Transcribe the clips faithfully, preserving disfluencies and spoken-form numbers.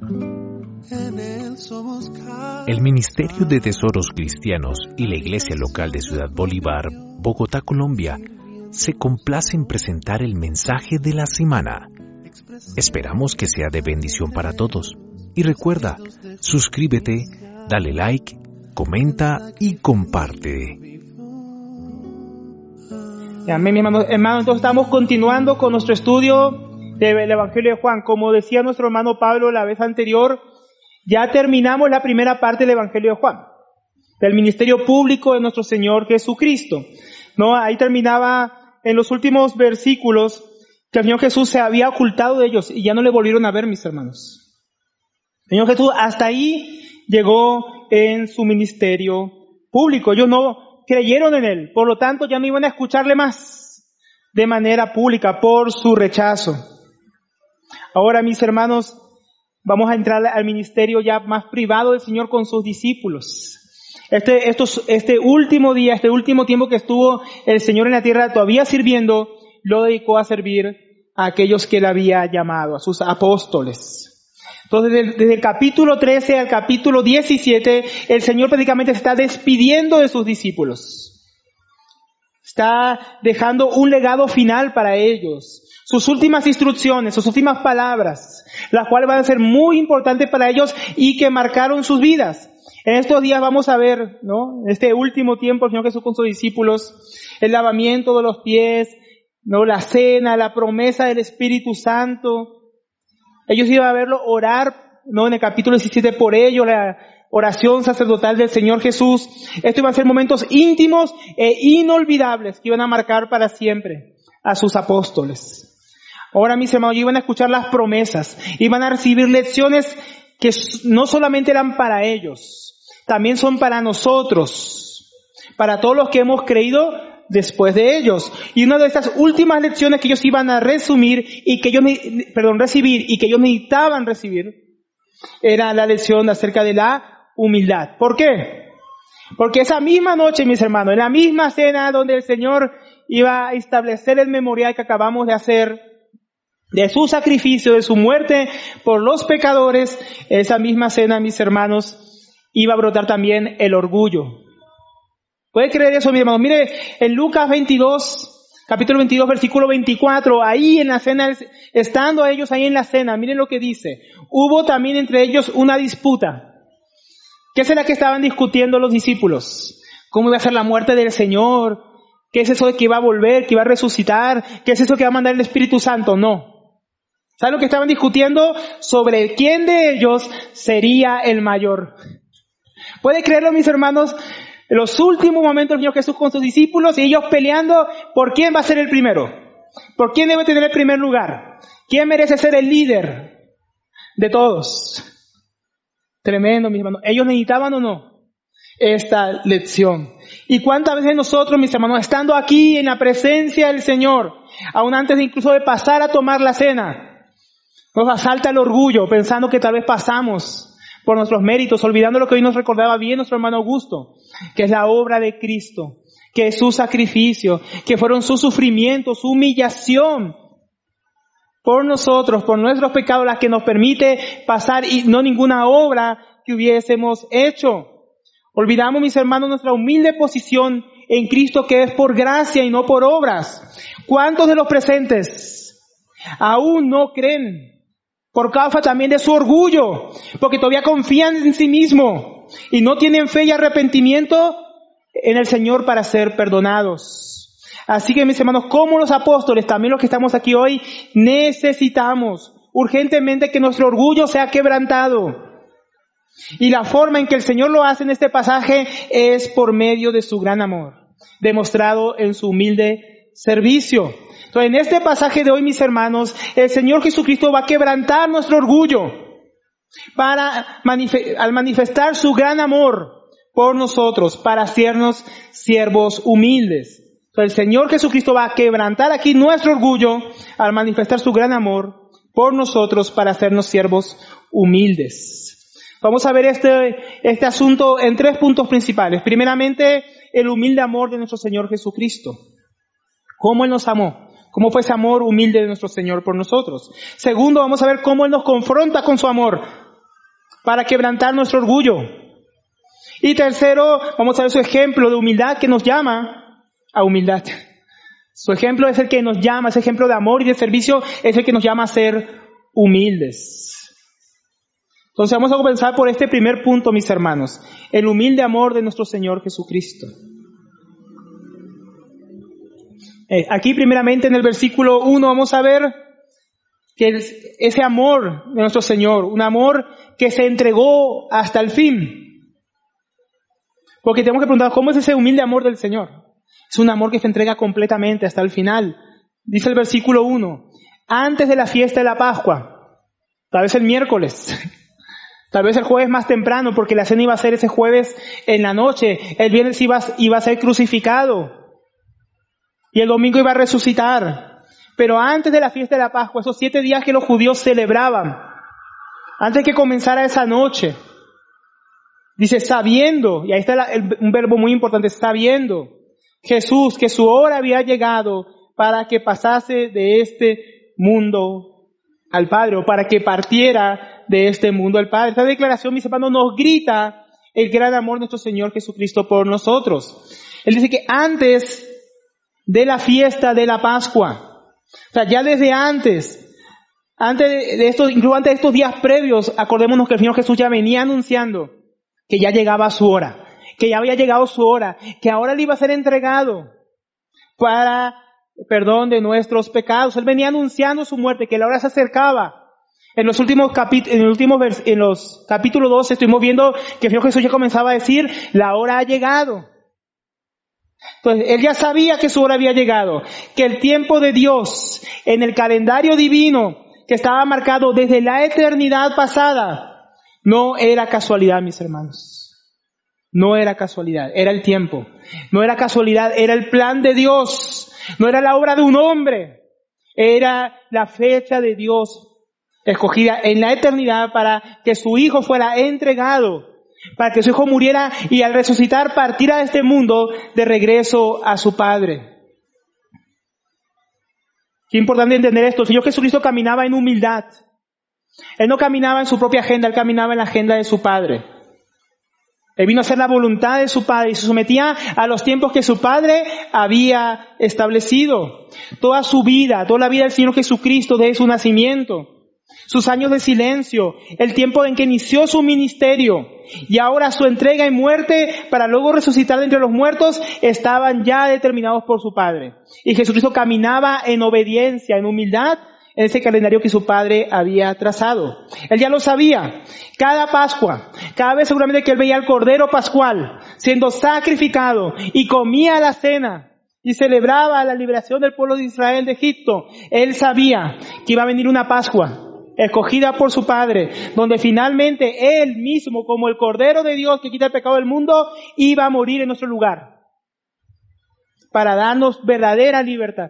El Ministerio de Tesoros Cristianos y la Iglesia Local de Ciudad Bolívar, Bogotá, Colombia, se complace en presentar el mensaje de la semana. Esperamos que sea de bendición para todos. Y recuerda, suscríbete, dale like, comenta y comparte. Amén, mi hermano. Hermano, entonces estamos continuando con nuestro estudio del Evangelio de Juan. Como decía nuestro hermano Pablo la vez anterior, ya terminamos la primera parte del Evangelio de Juan, del ministerio público de nuestro Señor Jesucristo. ¿No? Ahí terminaba en los últimos versículos que el Señor Jesús se había ocultado de ellos y ya no le volvieron a ver, mis hermanos. El Señor Jesús hasta ahí llegó en su ministerio público. Ellos no creyeron en Él, por lo tanto ya no iban a escucharle más de manera pública por su rechazo. Ahora, mis hermanos, vamos a entrar al ministerio ya más privado del Señor con sus discípulos. Este, estos, este último día, este último tiempo que estuvo el Señor en la tierra todavía sirviendo, lo dedicó a servir a aquellos que Él había llamado, a sus apóstoles. Entonces, desde, desde el capítulo trece al capítulo diecisiete, el Señor prácticamente se está despidiendo de sus discípulos. Está dejando un legado final para ellos. Sus últimas instrucciones, sus últimas palabras, las cuales van a ser muy importantes para ellos y que marcaron sus vidas. En estos días vamos a ver, ¿no? En este último tiempo, el Señor Jesús con sus discípulos, el lavamiento de los pies, ¿no? La cena, la promesa del Espíritu Santo. Ellos iban a verlo orar, ¿no? En el capítulo diecisiete por ello, la oración sacerdotal del Señor Jesús. Estos iban a ser momentos íntimos e inolvidables que iban a marcar para siempre a sus apóstoles. Ahora, mis hermanos, iban a escuchar las promesas, iban a recibir lecciones que no solamente eran para ellos, también son para nosotros, para todos los que hemos creído después de ellos. Y una de estas últimas lecciones que ellos iban a resumir y que ellos, perdón, recibir y que ellos necesitaban recibir era la lección acerca de la humildad. ¿Por qué? Porque esa misma noche, mis hermanos, en la misma cena donde el Señor iba a establecer el memorial que acabamos de hacer de su sacrificio, de su muerte por los pecadores, esa misma cena, mis hermanos, iba a brotar también el orgullo. ¿Puede creer eso, mi hermano? Mire, en Lucas veintidós, capítulo veintidós, versículo veinticuatro, ahí en la cena, estando ellos ahí en la cena, miren lo que dice. Hubo también entre ellos una disputa. ¿Qué será que estaban discutiendo los discípulos? ¿Cómo iba a ser la muerte del Señor? ¿Qué es eso de que iba a volver, que iba a resucitar? ¿Qué es eso que va a mandar el Espíritu Santo? No. ¿Saben lo que estaban discutiendo? Sobre quién de ellos sería el mayor. ¿Puede creerlo, mis hermanos? En los últimos momentos del Señor Jesús con sus discípulos y ellos peleando por quién va a ser el primero. ¿Por quién debe tener el primer lugar? ¿Quién merece ser el líder de todos? Tremendo, mis hermanos. ¿Ellos necesitaban o no esta lección? ¿Y cuántas veces nosotros, mis hermanos, estando aquí en la presencia del Señor, aún antes de incluso de pasar a tomar la cena, nos asalta el orgullo pensando que tal vez pasamos por nuestros méritos, olvidando lo que hoy nos recordaba bien nuestro hermano Augusto, que es la obra de Cristo, que es su sacrificio, que fueron sus sufrimientos, su humillación por nosotros, por nuestros pecados, las que nos permite pasar y no ninguna obra que hubiésemos hecho. Olvidamos, mis hermanos, nuestra humilde posición en Cristo, que es por gracia y no por obras. ¿Cuántos de los presentes aún no creen? Por causa también de su orgullo, porque todavía confían en sí mismo y no tienen fe y arrepentimiento en el Señor para ser perdonados. Así que, mis hermanos, como los apóstoles, también los que estamos aquí hoy, necesitamos urgentemente que nuestro orgullo sea quebrantado. Y la forma en que el Señor lo hace en este pasaje es por medio de su gran amor, demostrado en su humilde servicio. Entonces, en este pasaje de hoy, mis hermanos, el Señor Jesucristo va a quebrantar nuestro orgullo para manif- al manifestar su gran amor por nosotros, para hacernos siervos humildes. Entonces, el Señor Jesucristo va a quebrantar aquí nuestro orgullo al manifestar su gran amor por nosotros para hacernos siervos humildes. Vamos a ver este, este asunto en tres puntos principales. Primeramente, el humilde amor de nuestro Señor Jesucristo. ¿Cómo Él nos amó? ¿Cómo fue ese amor humilde de nuestro Señor por nosotros? Segundo, vamos a ver cómo Él nos confronta con su amor. para quebrantar nuestro orgullo. Y tercero, vamos a ver su ejemplo de humildad que nos llama a humildad. Su ejemplo es el que nos llama, ese ejemplo de amor y de servicio es el que nos llama a ser humildes. Entonces vamos a comenzar por este primer punto, mis hermanos, el humilde amor de nuestro Señor Jesucristo. Eh, aquí primeramente en el versículo uno vamos a ver que ese amor de nuestro Señor, un amor que se entregó hasta el fin. Porque tenemos que preguntar, ¿cómo es ese humilde amor del Señor? Es un amor que se entrega completamente hasta el final. Dice el versículo uno, antes de la fiesta de la Pascua, tal vez el miércoles, tal vez el jueves más temprano, porque la cena iba a ser ese jueves en la noche, el viernes iba, iba a ser crucificado y el domingo iba a resucitar. Pero antes de la fiesta de la Pascua, esos siete días que los judíos celebraban, antes que comenzara esa noche, dice, sabiendo, y ahí está la, el, un verbo muy importante, sabiendo Jesús que su hora había llegado para que pasase de este mundo al Padre, o para que partiera de este mundo al Padre. Esta declaración, mis hermanos, nos grita el gran amor de nuestro Señor Jesucristo por nosotros. Él dice que antes de la fiesta de la Pascua, o sea, ya desde antes, antes de estos, incluso antes de estos días previos, acordémonos que el Señor Jesús ya venía anunciando que ya llegaba su hora, que ya había llegado su hora, que ahora le iba a ser entregado para perdón de nuestros pecados. Él venía anunciando su muerte, que la hora se acercaba. En los últimos capítulos, en los últimos vers- en los capítulos doce estuvimos viendo que el Señor Jesús ya comenzaba a decir, la hora ha llegado. Entonces, él ya sabía que su hora había llegado, que el tiempo de Dios en el calendario divino que estaba marcado desde la eternidad pasada, no era casualidad, mis hermanos. No era casualidad, era el tiempo. No era casualidad, era el plan de Dios. No era la obra de un hombre. Era la fecha de Dios escogida en la eternidad para que su Hijo fuera entregado, para que su Hijo muriera y al resucitar partiera de este mundo de regreso a su Padre. Qué importante entender esto. El Señor Jesucristo caminaba en humildad. Él no caminaba en su propia agenda, Él caminaba en la agenda de su Padre. Él vino a hacer la voluntad de su Padre y se sometía a los tiempos que su Padre había establecido. Toda su vida, toda la vida del Señor Jesucristo desde su nacimiento, sus años de silencio, el tiempo en que inició su ministerio y ahora su entrega y muerte para luego resucitar de entre los muertos, estaban ya determinados por su Padre. Y Jesucristo caminaba en obediencia, en humildad, en ese calendario que su Padre había trazado. Él ya lo sabía. Cada Pascua, cada vez seguramente que él veía al Cordero Pascual siendo sacrificado y comía la cena y celebraba la liberación del pueblo de Israel de Egipto, él sabía que iba a venir una Pascua escogida por su Padre, donde finalmente él mismo, como el Cordero de Dios que quita el pecado del mundo, iba a morir en nuestro lugar para darnos verdadera libertad.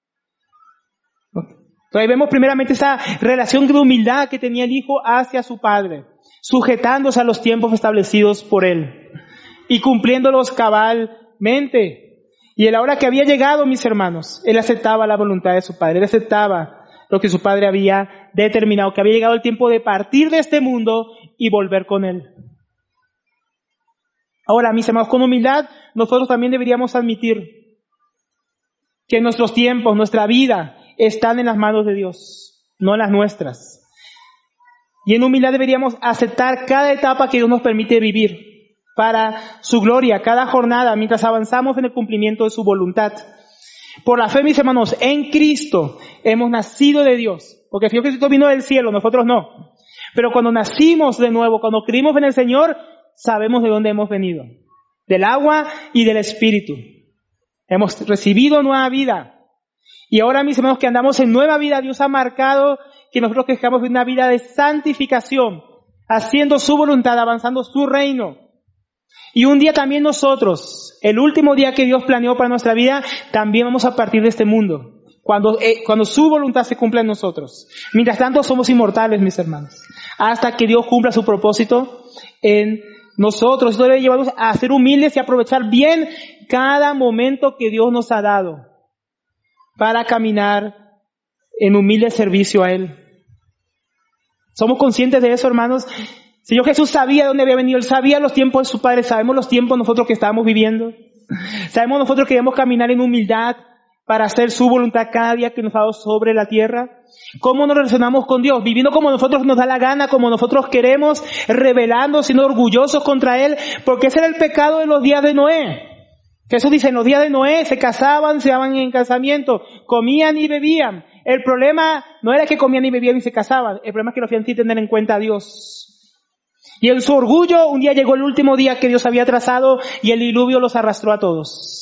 Entonces vemos primeramente esa relación de humildad que tenía el Hijo hacia su Padre, sujetándose a los tiempos establecidos por Él y cumpliéndolos cabalmente. Y a la hora que había llegado, mis hermanos, Él aceptaba la voluntad de su Padre, Él aceptaba lo que su Padre había determinado, que había llegado el tiempo de partir de este mundo y volver con Él. Ahora, mis hermanos, con humildad, nosotros también deberíamos admitir que nuestros tiempos, nuestra vida, están en las manos de Dios, no en las nuestras. Y en humildad deberíamos aceptar cada etapa que Dios nos permite vivir para su gloria, cada jornada, mientras avanzamos en el cumplimiento de su voluntad. Por la fe, mis hermanos, en Cristo hemos nacido de Dios, porque el Señor Cristo vino del cielo, nosotros no. Pero cuando nacimos de nuevo, cuando creímos en el Señor, sabemos de dónde hemos venido, del agua y del Espíritu. Hemos recibido nueva vida. Y ahora, mis hermanos, que andamos en nueva vida, Dios ha marcado que nosotros quejamos de una vida de santificación, haciendo su voluntad, avanzando su reino. Y un día también nosotros, el último día que Dios planeó para nuestra vida, también vamos a partir de este mundo, cuando, eh, cuando su voluntad se cumpla en nosotros. Mientras tanto, somos inmortales, mis hermanos, hasta que Dios cumpla su propósito en nosotros. Esto debe llevarnos a ser humildes y aprovechar bien cada momento que Dios nos ha dado para caminar en humilde servicio a Él. ¿Somos conscientes de eso, hermanos? Señor Jesús sabía de dónde había venido, Él sabía los tiempos de su Padre, sabemos los tiempos nosotros que estábamos viviendo. Sabemos nosotros que debemos caminar en humildad para hacer su voluntad cada día que nos ha dado sobre la tierra. ¿Cómo nos relacionamos con Dios? Viviendo como nosotros nos da la gana, como nosotros queremos, rebelando, siendo orgullosos contra Él, porque ese era el pecado de los días de Noé. Jesús dice, en los días de Noé se casaban, se daban en casamiento, comían y bebían. El problema no era que comían y bebían y se casaban, el problema es que lo hacían sin tener en cuenta a Dios. Y en su orgullo, un día llegó el último día que Dios había trazado y el diluvio los arrastró a todos.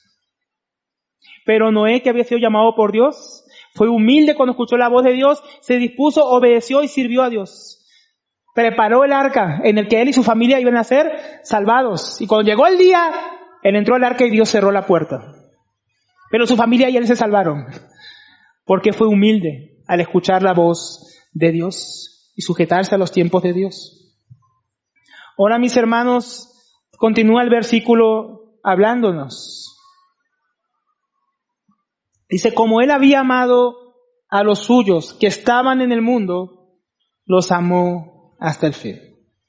Pero Noé, que había sido llamado por Dios, fue humilde cuando escuchó la voz de Dios, se dispuso, obedeció y sirvió a Dios. Preparó el arca en el que él y su familia iban a ser salvados. Y cuando llegó el día, él entró al arca y Dios cerró la puerta. Pero su familia y él se salvaron, porque fue humilde al escuchar la voz de Dios y sujetarse a los tiempos de Dios. Ahora, mis hermanos, continúa el versículo hablándonos. Dice, como Él había amado a los suyos que estaban en el mundo, los amó hasta el fin.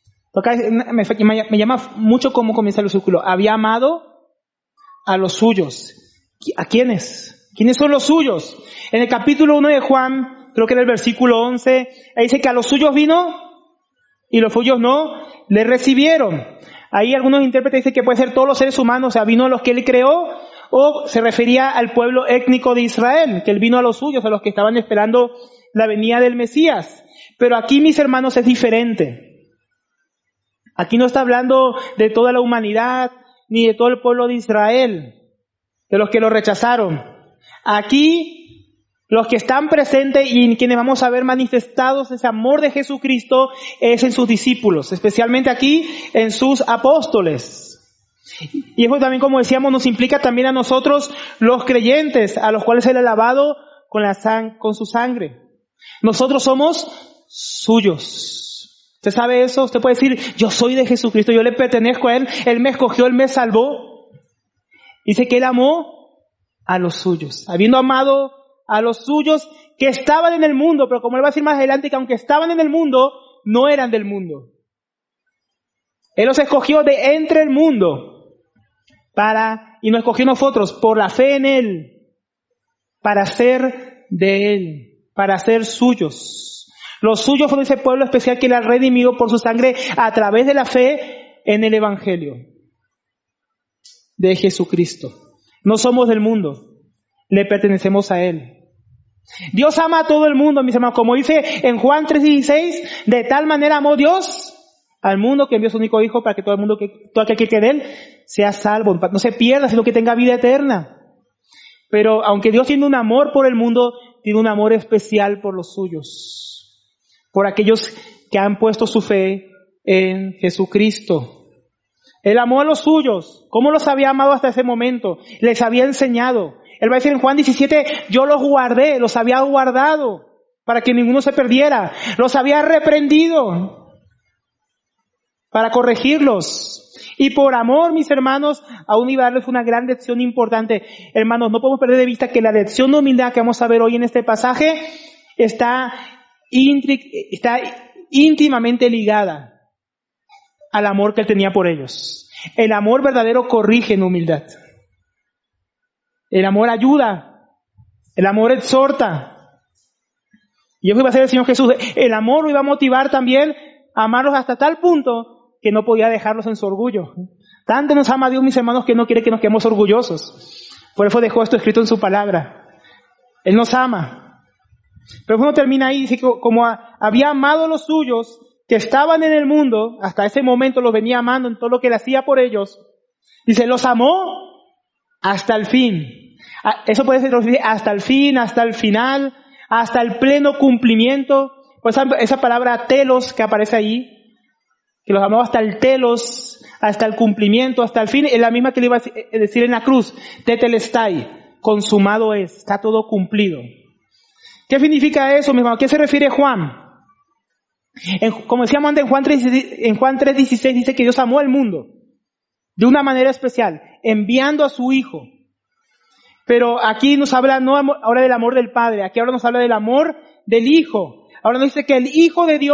Me llama mucho cómo comienza el versículo. Había amado a los suyos. ¿A quiénes? ¿Quiénes son los suyos? En el capítulo uno de Juan, creo que era el versículo once, ahí dice que a los suyos vino y los suyos no le recibieron. Ahí algunos intérpretes dicen que puede ser todos los seres humanos, o sea, vino a los que Él creó, o se refería al pueblo étnico de Israel, que Él vino a los suyos, a los que estaban esperando la venida del Mesías. Pero aquí, mis hermanos, es diferente. Aquí no está hablando de toda la humanidad, ni de todo el pueblo de Israel, de los que lo rechazaron. Aquí, los que están presentes y en quienes vamos a ver manifestados ese amor de Jesucristo es en sus discípulos, especialmente aquí en sus apóstoles. Y eso también, como decíamos, nos implica también a nosotros, los creyentes, a los cuales Él ha lavado con, la sang- con su sangre. Nosotros somos suyos. ¿Usted sabe eso? Usted puede decir, yo soy de Jesucristo, yo le pertenezco a Él, Él me escogió, Él me salvó. Dice que Él amó a los suyos, habiendo amado a los suyos que estaban en el mundo, pero como Él va a decir más adelante, que aunque estaban en el mundo, no eran del mundo. Él los escogió de entre el mundo. Para, y nos escogió nosotros por la fe en Él, para ser de Él, para ser suyos. Los suyos fueron ese pueblo especial que Él ha redimido por su sangre a través de la fe en el Evangelio de Jesucristo. No somos del mundo, le pertenecemos a Él. Dios ama a todo el mundo, mis hermanos, como dice en Juan tres dieciséis, de tal manera amó Dios al mundo que envió su único Hijo para que todo el mundo, que todo aquel que quede en Él, sea salvo, no se pierda, sino que tenga vida eterna. Pero aunque Dios tiene un amor por el mundo, tiene un amor especial por los suyos, por aquellos que han puesto su fe en Jesucristo. Él amó a los suyos. ¿Cómo los había amado hasta ese momento? Les había enseñado. Él va a decir en Juan diecisiete, yo los guardé, los había guardado para que ninguno se perdiera. Los había reprendido para corregirlos. Y por amor, mis hermanos, aún iba a darles una gran lección importante. Hermanos, no podemos perder de vista que la lección de humildad que vamos a ver hoy en este pasaje está, intri- está íntimamente ligada al amor que Él tenía por ellos. El amor verdadero corrige en humildad. El amor ayuda. El amor exhorta. Y eso iba a ser el Señor Jesús. El amor lo iba a motivar también a amarlos hasta tal punto que no podía dejarlos en su orgullo. Tanto nos ama Dios, mis hermanos, que no quiere que nos quedemos orgullosos. Por eso dejó esto escrito en su palabra. Él nos ama. Pero uno termina ahí, dice que como había amado a los suyos que estaban en el mundo, hasta ese momento los venía amando en todo lo que Él hacía por ellos. Dice, los amó hasta el fin. Eso puede ser hasta el fin, hasta el final, hasta el pleno cumplimiento. Pues esa palabra telos que aparece ahí, que los amó hasta el telos, hasta el cumplimiento, hasta el fin, es la misma que le iba a decir en la cruz, tetelestai, consumado es, está todo cumplido. ¿Qué significa eso, mi hermano? ¿A qué se refiere Juan? En, como decíamos antes, en Juan tres, en Juan tres dieciséis dice que Dios amó al mundo de una manera especial, enviando a su Hijo. Pero aquí nos habla no ahora del amor del Padre, aquí ahora nos habla del amor del Hijo. Ahora nos dice que el Hijo de Dios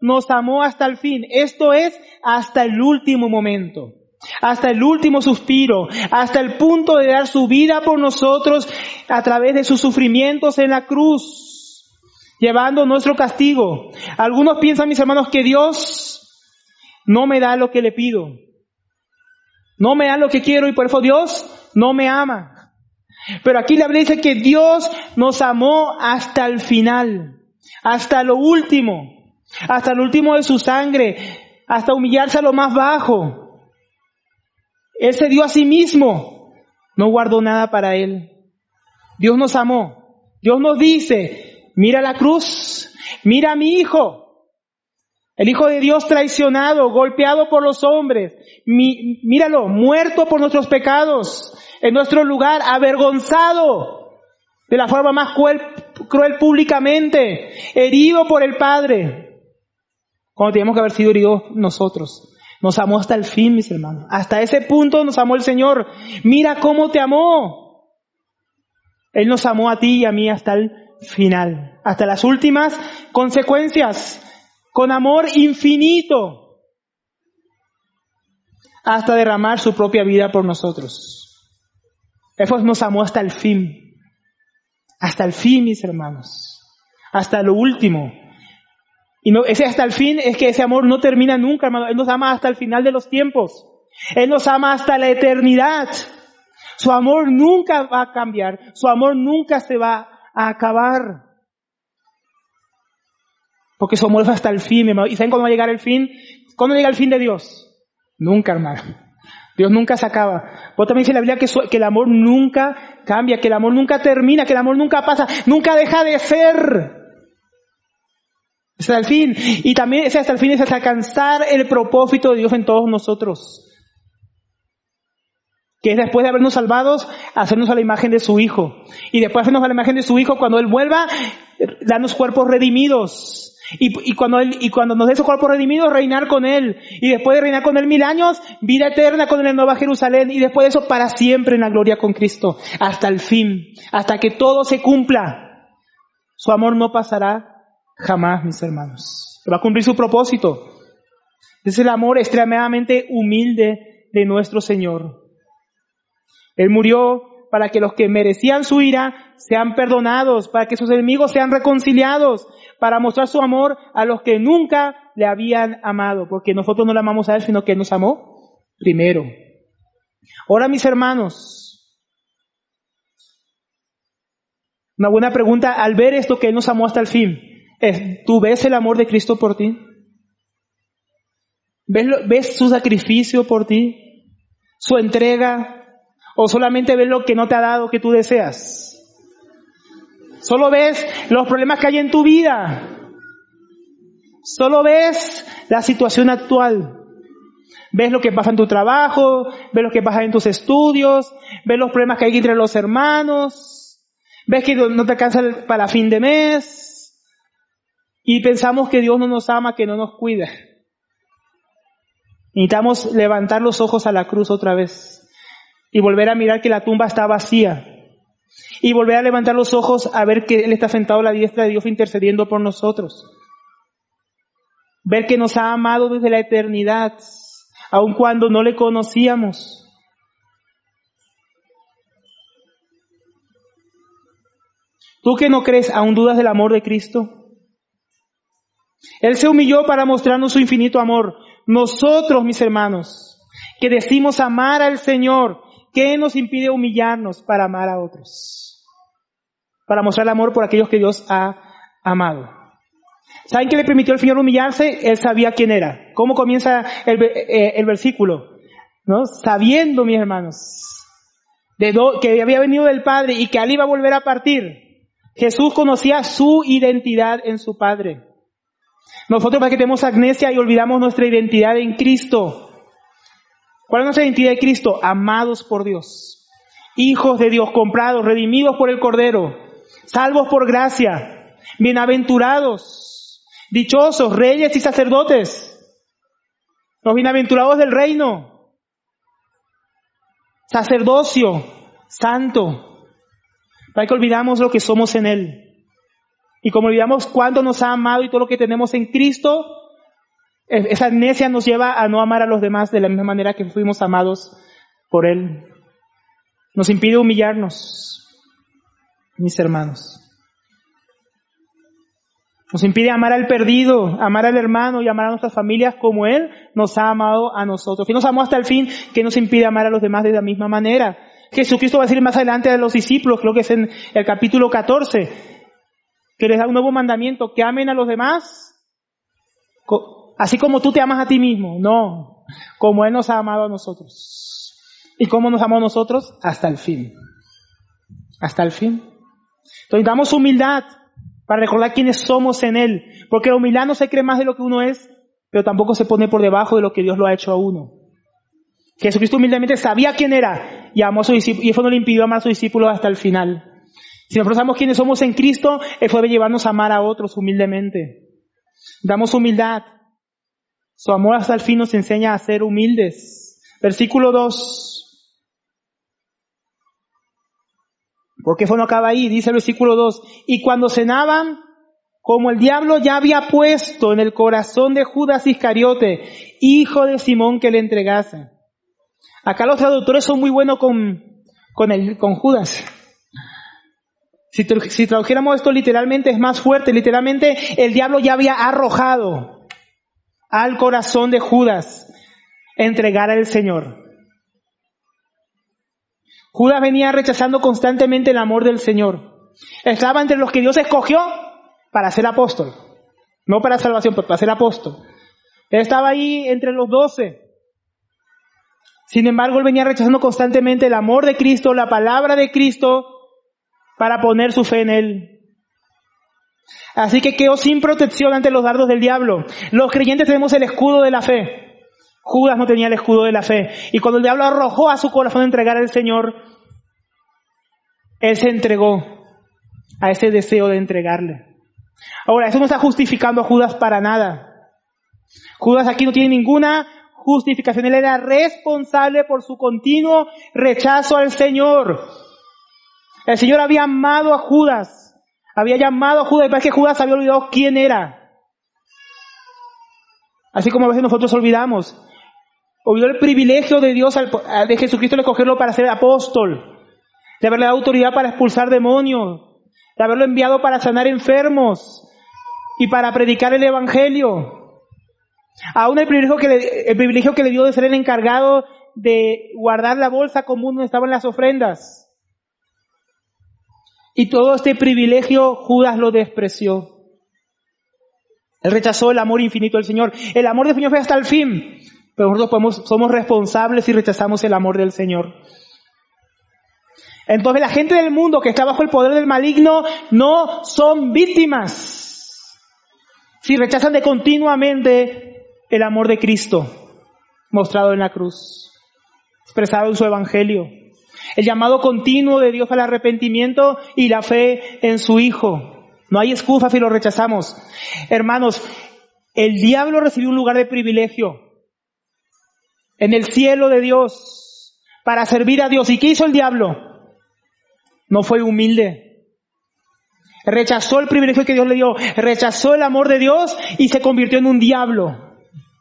nos amó hasta el fin. Esto es, hasta el último momento, hasta el último suspiro, hasta el punto de dar su vida por nosotros a través de sus sufrimientos en la cruz, llevando nuestro castigo. Algunos piensan, mis hermanos, que Dios no me da lo que le pido, no me da lo que quiero y por eso Dios no me ama. Pero aquí la Biblia dice que Dios nos amó hasta el final, hasta lo último, hasta el último de su sangre, hasta humillarse a lo más bajo. Él se dio a sí mismo, no guardó nada para Él. Dios nos amó. Dios nos dice, mira la cruz, mira a mi hijo, el Hijo de Dios traicionado, golpeado por los hombres, mi, míralo, muerto por nuestros pecados, en nuestro lugar, avergonzado de la forma más cruel, cruel públicamente, herido por el Padre, cuando teníamos que haber sido heridos nosotros. Nos amó hasta el fin, mis hermanos. Hasta ese punto nos amó el Señor. Mira cómo te amó. Él nos amó a ti y a mí hasta el final, hasta las últimas consecuencias, con amor infinito, hasta derramar su propia vida por nosotros. Él nos amó hasta el fin, hasta el fin, mis hermanos, hasta lo último. Y no, ese hasta el fin es que ese amor no termina nunca, hermano. Él nos ama hasta el final de los tiempos. Él nos ama hasta la eternidad. Su amor nunca va a cambiar. Su amor nunca se va a acabar. Porque su amor es hasta el fin, hermano. ¿Y saben cuándo va a llegar el fin? ¿Cuándo llega el fin de Dios? Nunca, hermano. Dios nunca se acaba. Vos también dice la Biblia que, su, que el amor nunca cambia, que el amor nunca termina, que el amor nunca pasa, nunca deja de ser. Es hasta el fin. Y también ese hasta el fin es hasta alcanzar el propósito de Dios en todos nosotros. Que es después de habernos salvados, hacernos a la imagen de su Hijo. Y después de hacernos a la imagen de su Hijo, cuando Él vuelva, darnos cuerpos redimidos. Y, y, cuando él, y cuando nos dé esos cuerpos redimidos, reinar con Él. Y después de reinar con Él mil años, vida eterna con Él en Nueva Jerusalén. Y después de eso, para siempre en la gloria con Cristo. Hasta el fin. Hasta que todo se cumpla. Su amor no pasará jamás, mis hermanos. Va a cumplir su propósito. Es el amor extremadamente humilde de nuestro Señor. Él murió para que los que merecían su ira sean perdonados, para que sus enemigos sean reconciliados, para mostrar su amor a los que nunca le habían amado, porque nosotros no le amamos a Él, sino que Él nos amó primero. Ahora, mis hermanos, una buena pregunta al ver esto que Él nos amó hasta el fin es, ¿tú ves el amor de Cristo por ti? ¿Ves, lo, ves su sacrificio por ti? ¿Su entrega? ¿O solamente ves lo que no te ha dado que tú deseas? Solo ves los problemas que hay en tu vida. Solo ves la situación actual. Ves lo que pasa en tu trabajo, ves lo que pasa en tus estudios, ves los problemas que hay entre los hermanos, ves que no te alcanza para fin de mes y pensamos que Dios no nos ama, que no nos cuida. Necesitamos levantar los ojos a la cruz otra vez y volver a mirar que la tumba está vacía. Y volver a levantar los ojos a ver que Él está sentado a la diestra de Dios intercediendo por nosotros. Ver que nos ha amado desde la eternidad, aun cuando no le conocíamos. ¿Tú que no crees, aún dudas del amor de Cristo? Él se humilló para mostrarnos su infinito amor. Nosotros, mis hermanos, que decimos amar al Señor, ¿qué nos impide humillarnos para amar a otros? Para mostrar el amor por aquellos que Dios ha amado. ¿Saben qué le permitió al Señor humillarse? Él sabía quién era. ¿Cómo comienza el, eh, el versículo? ¿No? Sabiendo, mis hermanos, de do, que había venido del Padre y que Él iba a volver a partir. Jesús conocía su identidad en su Padre. Nosotros, para que tenemos amnesia y olvidamos nuestra identidad en Cristo. ¿Cuál es nuestra identidad en Cristo? Amados por Dios. Hijos de Dios, comprados, redimidos por el Cordero. Salvos por gracia. Bienaventurados. Dichosos, reyes y sacerdotes. Los bienaventurados del reino. Sacerdocio. Santo. Para que olvidamos lo que somos en Él. Y como olvidamos cuánto nos ha amado y todo lo que tenemos en Cristo, esa amnesia nos lleva a no amar a los demás de la misma manera que fuimos amados por Él. Nos impide humillarnos, mis hermanos. Nos impide amar al perdido, amar al hermano y amar a nuestras familias como Él nos ha amado a nosotros. Que nos amó hasta el fin, que nos impide amar a los demás de la misma manera. Jesucristo va a decir más adelante a los discípulos, creo que es en el capítulo catorce, que les da un nuevo mandamiento, que amen a los demás, así como tú te amas a ti mismo. No, como Él nos ha amado a nosotros. ¿Y cómo nos amó a nosotros? Hasta el fin. Hasta el fin. Entonces damos humildad para recordar quiénes somos en Él. Porque la humildad no se cree más de lo que uno es, pero tampoco se pone por debajo de lo que Dios lo ha hecho a uno. Jesucristo humildemente sabía quién era y amó a sus discípulos, y eso no le impidió amar a sus discípulos hasta el final. Si nosotros sabemos quiénes somos en Cristo, eso debe llevarnos a amar a otros humildemente. Damos humildad. Su amor hasta el fin nos enseña a ser humildes. Versículo dos. Porque eso no acaba ahí, dice el versículo dos. Y cuando cenaban, como el diablo ya había puesto en el corazón de Judas Iscariote, hijo de Simón, que le entregase. Acá los traductores son muy buenos con, con, el, con Judas. Si, si tradujéramos esto literalmente es más fuerte. Literalmente el diablo ya había arrojado al corazón de Judas entregar al Señor. Judas venía rechazando constantemente el amor del Señor. Estaba entre los que Dios escogió para ser apóstol. No para salvación, pero para ser apóstol. Él estaba ahí entre los doce. Sin embargo, él venía rechazando constantemente el amor de Cristo, la palabra de Cristo, para poner su fe en Él. Así que quedó sin protección ante los dardos del diablo. Los creyentes tenemos el escudo de la fe. Judas no tenía el escudo de la fe. Y cuando el diablo arrojó a su corazón a entregar al Señor, él se entregó a ese deseo de entregarle. Ahora, eso no está justificando a Judas para nada. Judas aquí no tiene ninguna justificación. Él era responsable por su continuo rechazo al Señor. El Señor había amado a Judas. Había llamado a Judas, y parece que Judas había olvidado quién era. Así como a veces nosotros olvidamos. Olvidó el privilegio de Dios, de Jesucristo, de escogerlo para ser apóstol, de haberle dado autoridad para expulsar demonios, de haberlo enviado para sanar enfermos y para predicar el Evangelio. Aún el privilegio que le, el privilegio que le dio de ser el encargado de guardar la bolsa común donde estaban las ofrendas. Y todo este privilegio Judas lo despreció. Él rechazó el amor infinito del Señor. El amor del Señor fue hasta el fin. Pero nosotros podemos, somos responsables si rechazamos el amor del Señor. Entonces la gente del mundo que está bajo el poder del maligno no son víctimas si rechazan de continuamente el amor de Cristo mostrado en la cruz, expresado en su Evangelio. El llamado continuo de Dios al arrepentimiento y la fe en su Hijo. No hay excusa si lo rechazamos. Hermanos, el diablo recibió un lugar de privilegio en el cielo de Dios para servir a Dios. ¿Y qué hizo el diablo? No fue humilde. Rechazó el privilegio que Dios le dio, rechazó el amor de Dios y se convirtió en un diablo.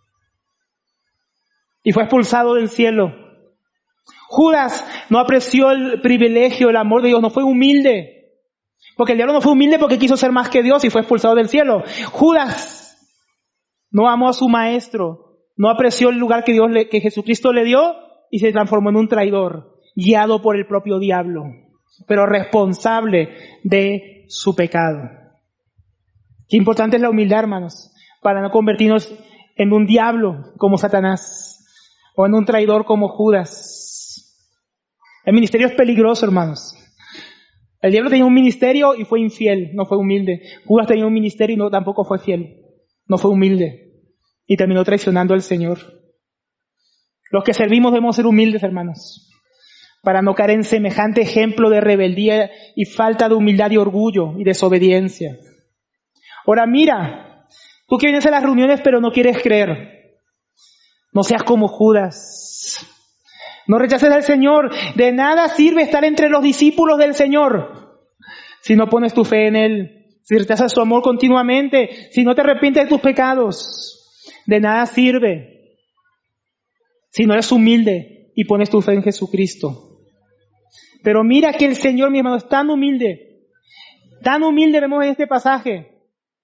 Y fue expulsado del cielo. Judas no apreció el privilegio, el amor de Dios, no fue humilde. Porque el diablo no fue humilde porque quiso ser más que Dios y fue expulsado del cielo. Judas no amó a su maestro. No apreció el lugar que Dios le, que Jesucristo le dio y se transformó en un traidor, guiado por el propio diablo, pero responsable de su pecado. Qué importante es la humildad, hermanos, para no convertirnos en un diablo como Satanás o en un traidor como Judas. El ministerio es peligroso, hermanos. El diablo tenía un ministerio y fue infiel, no fue humilde. Judas tenía un ministerio y no, tampoco fue fiel, no fue humilde. Y terminó traicionando al Señor. Los que servimos debemos ser humildes, hermanos, para no caer en semejante ejemplo de rebeldía y falta de humildad y orgullo y desobediencia. Ahora mira, tú que vienes a las reuniones pero no quieres creer, no seas como Judas. No rechaces al Señor. De nada sirve estar entre los discípulos del Señor si no pones tu fe en Él, si rechazas su amor continuamente, si no te arrepientes de tus pecados. De nada sirve si no eres humilde y pones tu fe en Jesucristo. Pero mira que el Señor, mi hermano, es tan humilde, tan humilde vemos en este pasaje,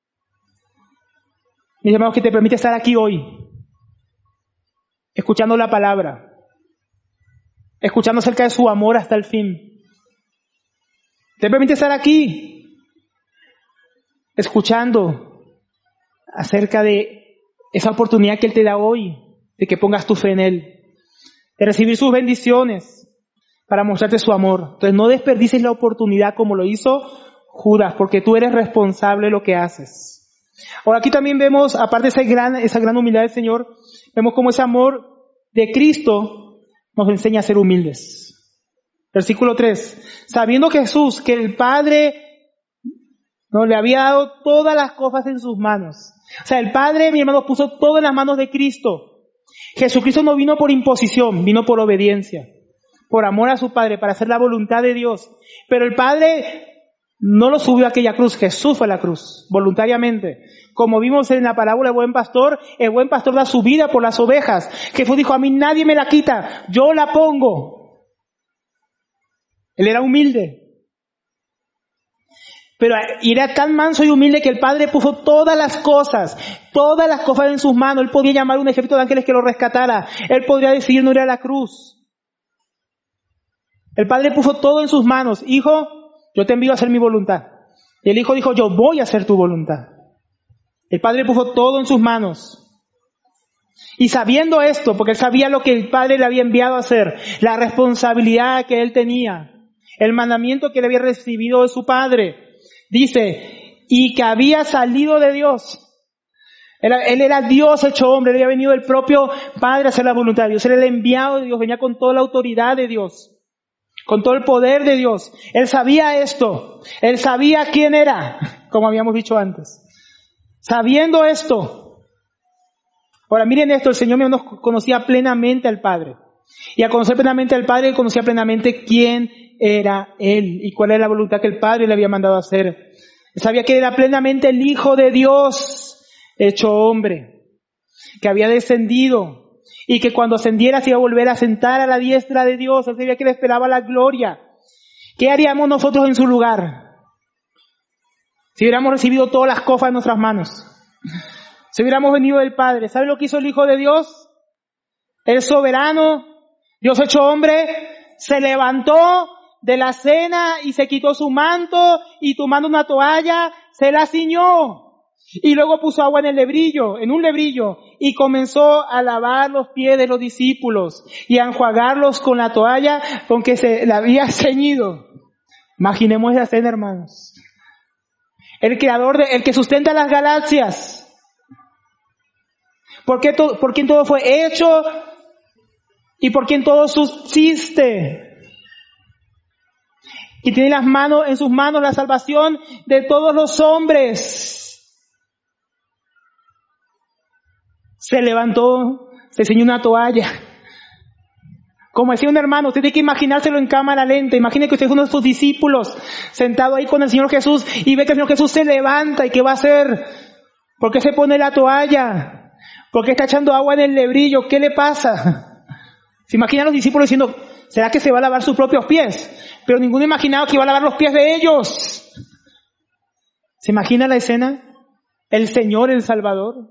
mis hermanos, que te permite estar aquí hoy, escuchando la palabra, escuchando acerca de su amor hasta el fin. Te permite estar aquí, escuchando acerca de esa oportunidad que Él te da hoy, de que pongas tu fe en Él, de recibir sus bendiciones para mostrarte su amor. Entonces no desperdicies la oportunidad como lo hizo Judas, porque tú eres responsable de lo que haces. Ahora aquí también vemos, aparte de esa gran, esa gran humildad del Señor, vemos cómo ese amor de Cristo nos enseña a ser humildes. Versículo tres. Sabiendo Jesús que el Padre no le había dado todas las cosas en sus manos. O sea, el Padre, mi hermano, puso todo en las manos de Cristo. Jesucristo no vino por imposición, vino por obediencia, por amor a su Padre, para hacer la voluntad de Dios. Pero el Padre no lo subió a aquella cruz, Jesús fue a la cruz, voluntariamente. Como vimos en la parábola del buen pastor, el buen pastor da su vida por las ovejas. Jesús dijo, a mí nadie me la quita, yo la pongo. Él era humilde. Pero era tan manso y humilde que el Padre puso todas las cosas, todas las cosas en sus manos. Él podía llamar a un ejército de ángeles que lo rescatara. Él podría decidir no ir a la cruz. El Padre puso todo en sus manos. Hijo, yo te envío a hacer mi voluntad. Y el Hijo dijo, yo voy a hacer tu voluntad. El Padre puso todo en sus manos. Y sabiendo esto, porque Él sabía lo que el Padre le había enviado a hacer, la responsabilidad que Él tenía, el mandamiento que Él había recibido de su Padre, dice, y que había salido de Dios. Él, él era Dios hecho hombre, él había venido del propio Padre a hacer la voluntad de Dios. Él era el enviado de Dios, venía con toda la autoridad de Dios, con todo el poder de Dios. Él sabía esto, él sabía quién era, como habíamos dicho antes. Sabiendo esto, ahora miren esto, el Señor nos conocía plenamente al Padre. Y al conocer plenamente al Padre, él conocía plenamente quién era Él y cuál era la voluntad que el Padre le había mandado a hacer. Él sabía que era plenamente el Hijo de Dios, hecho hombre, que había descendido y que cuando ascendiera se iba a volver a sentar a la diestra de Dios. Él sabía que le esperaba la gloria. ¿Qué haríamos nosotros en su lugar? Si hubiéramos recibido todas las cosas en nuestras manos, si hubiéramos venido del Padre. ¿Sabe lo que hizo el Hijo de Dios? El soberano, Dios hecho hombre, se levantó de la cena y se quitó su manto y tomando una toalla se la ciñó y luego puso agua en el lebrillo, en un lebrillo, y comenzó a lavar los pies de los discípulos y a enjuagarlos con la toalla con que se la había ceñido. Imaginemos esa escena, hermanos. El creador, de, el que sustenta las galaxias, por qué to, por quien todo fue hecho y por quien todo subsiste, y tiene las manos, en sus manos la salvación de todos los hombres. Se levantó, se ceñió una toalla. Como decía un hermano, usted tiene que imaginárselo en cámara lenta. Imagine que usted es uno de sus discípulos, sentado ahí con el Señor Jesús, y ve que el Señor Jesús se levanta. ¿Y qué va a hacer? ¿Por qué se pone la toalla? ¿Por qué está echando agua en el lebrillo? ¿Qué le pasa? Se imaginan los discípulos diciendo, ¿será que se va a lavar sus propios pies? Pero ninguno imaginaba que iba a lavar los pies de ellos. ¿Se imagina la escena? El Señor, el Salvador.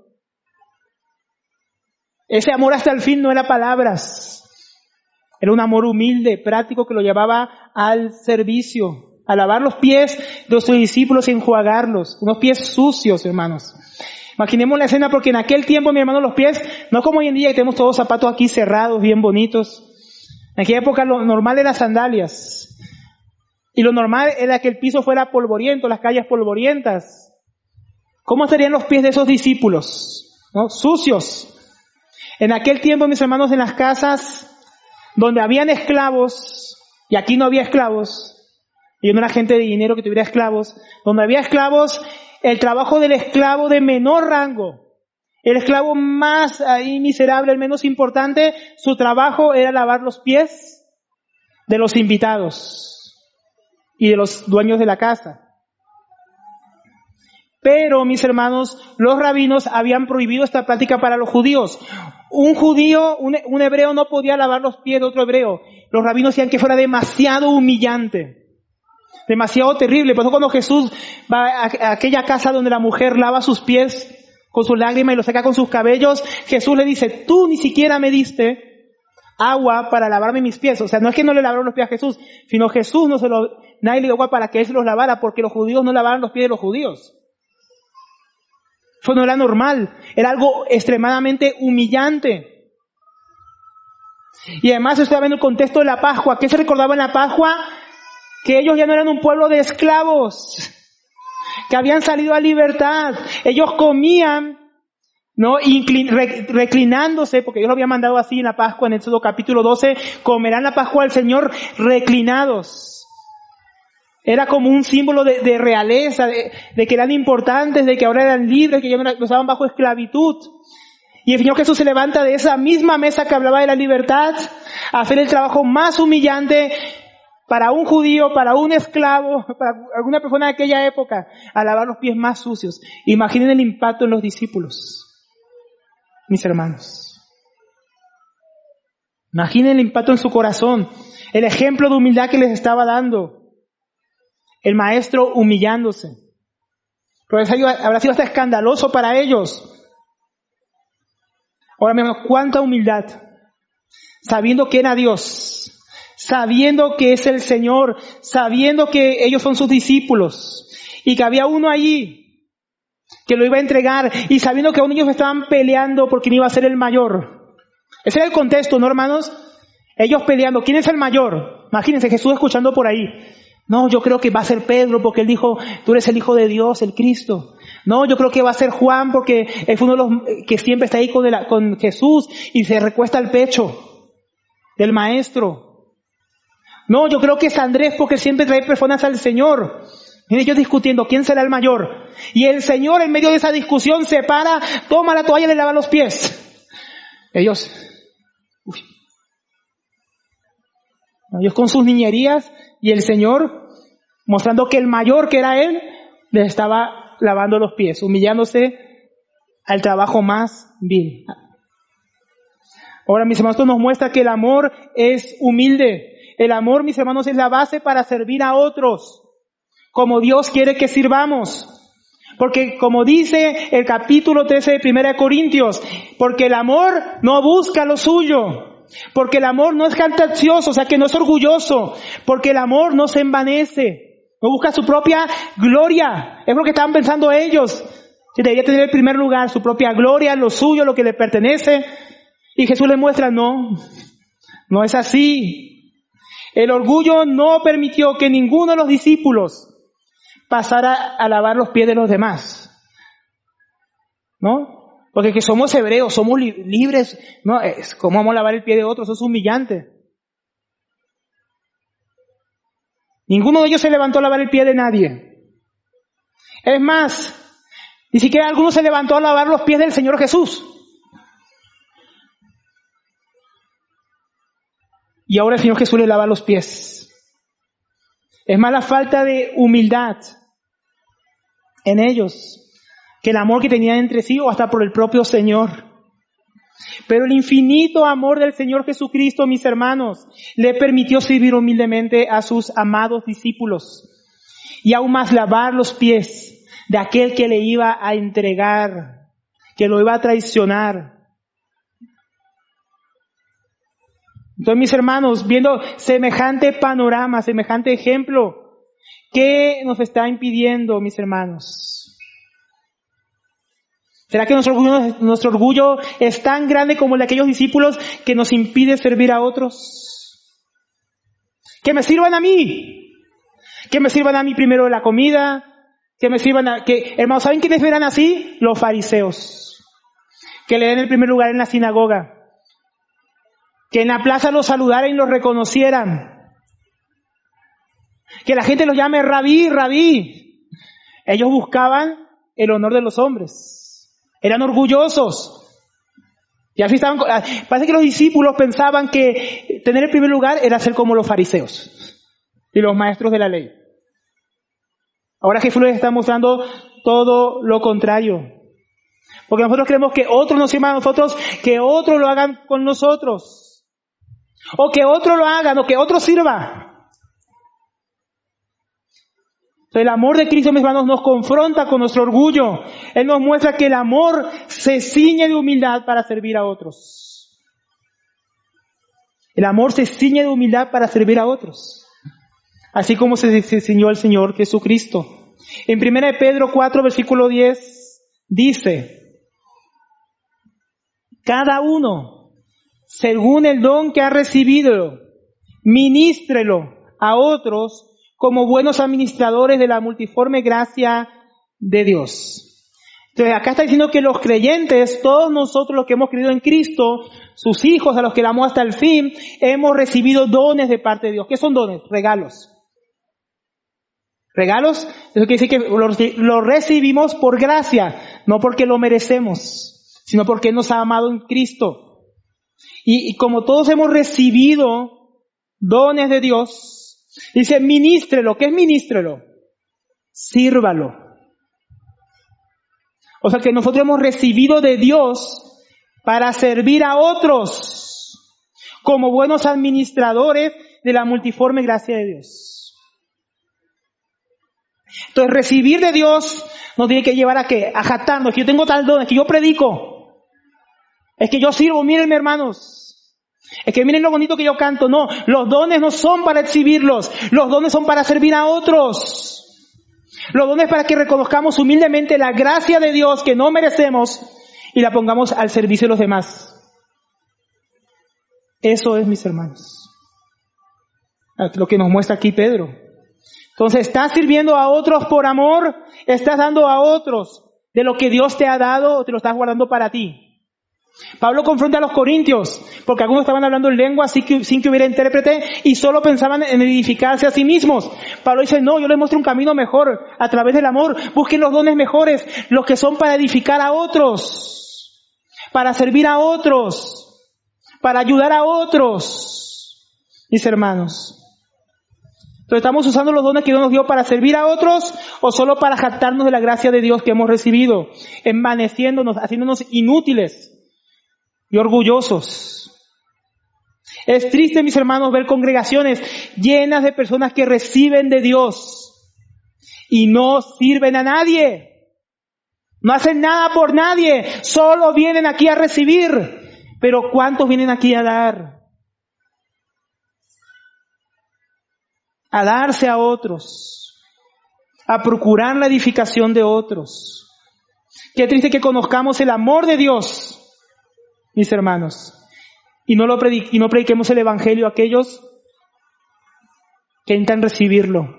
Ese amor hasta el fin no era palabras. Era un amor humilde, práctico, que lo llevaba al servicio, a lavar los pies de sus discípulos y enjuagarlos. Unos pies sucios, hermanos. Imaginemos la escena, porque en aquel tiempo, mi hermano, los pies, no como hoy en día que tenemos todos zapatos aquí cerrados, bien bonitos. En aquella época lo normal eran sandalias. Y lo normal era que el piso fuera polvoriento, las calles polvorientas. ¿Cómo estarían los pies de esos discípulos? ¿No? Sucios. En aquel tiempo, mis hermanos, en las casas donde habían esclavos, y aquí no había esclavos, y no era gente de dinero que tuviera esclavos, donde había esclavos, el trabajo del esclavo de menor rango, el esclavo más ahí miserable, el menos importante, su trabajo era lavar los pies de los invitados y de los dueños de la casa. Pero, mis hermanos, los rabinos habían prohibido esta práctica para los judíos. Un judío, un, un hebreo no podía lavar los pies de otro hebreo. Los rabinos decían que fuera demasiado humillante, demasiado terrible. Por eso cuando Jesús va a, a aquella casa donde la mujer lava sus pies con sus lágrimas y los seca con sus cabellos, Jesús le dice, tú ni siquiera me diste agua para lavarme mis pies. O sea, no es que no le lavaron los pies a Jesús, sino Jesús no se lo, nadie le dio agua para que él se los lavara, porque los judíos no lavaban los pies de los judíos. Eso no era normal, era algo extremadamente humillante. Y además estaba en el contexto de la Pascua. ¿Qué se recordaba en la Pascua? Que ellos ya no eran un pueblo de esclavos, que habían salido a libertad. Ellos comían, ¿no? Inclin, re, reclinándose, porque Dios lo había mandado así en la Pascua, en Éxodo capítulo doce, comerán la Pascua al Señor reclinados. Era como un símbolo de, de realeza, de, de que eran importantes, de que ahora eran libres, que ya no estaban bajo esclavitud. Y el Señor Jesús se levanta de esa misma mesa que hablaba de la libertad a hacer el trabajo más humillante para un judío, para un esclavo, para alguna persona de aquella época, a lavar los pies más sucios. Imaginen el impacto en los discípulos, mis hermanos. Imaginen el impacto en su corazón, el ejemplo de humildad que les estaba dando. El maestro humillándose. Pero eso habrá sido hasta escandaloso para ellos. Ahora, mi hermano, cuánta humildad. Sabiendo que era Dios, sabiendo que es el Señor, sabiendo que ellos son sus discípulos y que había uno allí que lo iba a entregar, y sabiendo que aún ellos estaban peleando por quién iba a ser el mayor. Ese era el contexto, ¿no, hermanos? Ellos peleando, ¿quién es el mayor? Imagínense Jesús escuchando por ahí. No, yo creo que va a ser Pedro porque él dijo, tú eres el Hijo de Dios, el Cristo. No, yo creo que va a ser Juan porque él fue uno de los que siempre está ahí con, el, con Jesús y se recuesta al pecho del Maestro. No, yo creo que es Andrés porque siempre trae personas al Señor. Y ellos discutiendo, ¿quién será el mayor? Y el Señor en medio de esa discusión se para, toma la toalla y le lava los pies. Ellos, uy. Ellos con sus niñerías y el Señor mostrando que el mayor que era Él les estaba lavando los pies, humillándose al trabajo más vil. Ahora, mis hermanos, esto nos muestra que el amor es humilde. El amor, mis hermanos, es la base para servir a otros como Dios quiere que sirvamos. Porque como dice el capítulo trece de Primera de Corintios, porque el amor no busca lo suyo. Porque el amor no es jactancioso, o sea que no es orgulloso. Porque el amor no se envanece, no busca su propia gloria. Es lo que estaban pensando ellos, que debería tener el primer lugar, su propia gloria, lo suyo, lo que le pertenece. Y Jesús les muestra, no, no es así. El orgullo no permitió que ninguno de los discípulos pasara a lavar los pies de los demás, ¿no? Porque que somos hebreos, somos li- libres, no, es como vamos a lavar el pie de otros, eso es humillante. Ninguno de ellos se levantó a lavar el pie de nadie. Es más, ni siquiera alguno se levantó a lavar los pies del Señor Jesús. Y ahora el Señor Jesús le lava los pies. Es más la falta de humildad en ellos que el amor que tenían entre sí o hasta por el propio Señor. Pero el infinito amor del Señor Jesucristo, mis hermanos, le permitió servir humildemente a sus amados discípulos y aún más lavar los pies de aquel que le iba a entregar, que lo iba a traicionar. Entonces, mis hermanos, viendo semejante panorama, semejante ejemplo, ¿qué nos está impidiendo, mis hermanos? ¿Será que nuestro orgullo, nuestro orgullo es tan grande como el de aquellos discípulos que nos impide servir a otros? Que me sirvan a mí. Que me sirvan a mí primero de la comida. Que me sirvan a... Que, hermanos, ¿saben quiénes eran así? Los fariseos. Que le den el primer lugar en la sinagoga. Que en la plaza los saludaran y los reconocieran. Que la gente los llame rabí, rabí. Ellos buscaban el honor de los hombres. Eran orgullosos. Y así estaban. Parece que los discípulos pensaban que tener el primer lugar era ser como los fariseos y los maestros de la ley. Ahora Jesús les está mostrando todo lo contrario. Porque nosotros creemos que otros nos sirvan a nosotros, que otros lo hagan con nosotros. O que otros lo hagan, o que otro sirva. Entonces, el amor de Cristo, mis hermanos, nos confronta con nuestro orgullo. Él nos muestra que el amor se ciñe de humildad para servir a otros. El amor se ciñe de humildad para servir a otros. Así como se, se ciñó el Señor Jesucristo. En primera de Pedro cuatro, versículo diez, dice: cada uno, según el don que ha recibido, ministrelo a otros como buenos administradores de la multiforme gracia de Dios. Entonces acá está diciendo que los creyentes, todos nosotros los que hemos creído en Cristo, sus hijos a los que le amó hasta el fin, hemos recibido dones de parte de Dios. ¿Qué son dones? Regalos. Regalos, eso quiere decir que los, los recibimos por gracia, no porque lo merecemos, sino porque Él nos ha amado en Cristo. Y, y como todos hemos recibido dones de Dios, dice, ministrelo. ¿Qué es ministrelo? Sírvalo. O sea que nosotros hemos recibido de Dios para servir a otros como buenos administradores de la multiforme gracia de Dios. Entonces, recibir de Dios nos tiene que llevar a qué? A jactarnos, que yo tengo tal don, es que yo predico, es que yo sirvo, mírenme hermanos, es que miren lo bonito que yo canto. No, los dones no son para exhibirlos, los dones son para servir a otros. Los dones para que reconozcamos humildemente la gracia de Dios que no merecemos y la pongamos al servicio de los demás. Eso es, mis hermanos, lo que nos muestra aquí Pedro. Entonces, ¿estás sirviendo a otros por amor? ¿Estás dando a otros de lo que Dios te ha dado o te lo estás guardando para ti? Pablo confronta a los corintios, porque algunos estaban hablando en lengua sin que, sin que hubiera intérprete y solo pensaban en edificarse a sí mismos. Pablo dice, no, yo les muestro un camino mejor a través del amor. Busquen los dones mejores, los que son para edificar a otros, para servir a otros, para ayudar a otros, mis hermanos. Entonces, ¿estamos usando los dones que Dios nos dio para servir a otros o solo para jactarnos de la gracia de Dios que hemos recibido, envaneciéndonos, haciéndonos inútiles y orgullosos? Es triste, mis hermanos, ver congregaciones llenas de personas que reciben de Dios y no sirven a nadie. No hacen nada por nadie, solo vienen aquí a recibir. Pero ¿cuántos vienen aquí a dar? A darse a otros, a procurar la edificación de otros. Qué triste que conozcamos el amor de Dios, mis hermanos, y no, lo predic- y no prediquemos el Evangelio a aquellos que intentan recibirlo.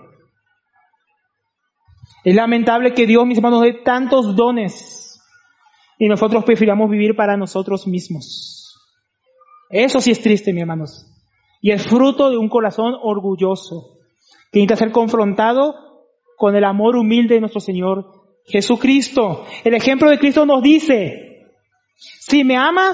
Es lamentable que Dios, mis hermanos, dé tantos dones y nosotros prefiramos vivir para nosotros mismos. Eso sí es triste, mis hermanos, y es fruto de un corazón orgulloso que necesita ser confrontado con el amor humilde de nuestro Señor Jesucristo. El ejemplo de Cristo nos dice, si me amas,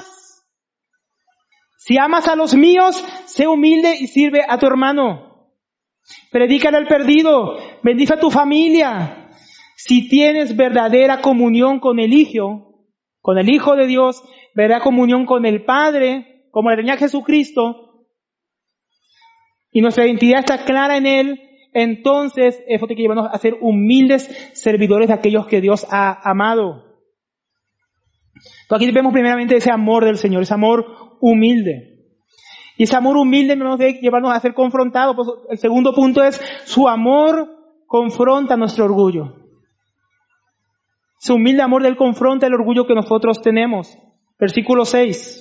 si amas a los míos, sé humilde y sirve a tu hermano. Predícale al perdido, bendice a tu familia. Si tienes verdadera comunión con el Hijo, con el Hijo de Dios, verdadera comunión con el Padre, como la tenía Jesucristo, y nuestra identidad está clara en Él, entonces eso tiene que llevarnos a ser humildes servidores de aquellos que Dios ha amado. Entonces aquí vemos primeramente ese amor del Señor, ese amor humilde. Y ese amor humilde nos debe llevarnos a ser confrontados. Pues el segundo punto es, su amor confronta nuestro orgullo. Su humilde amor de Él confronta el orgullo que nosotros tenemos. Versículo seis.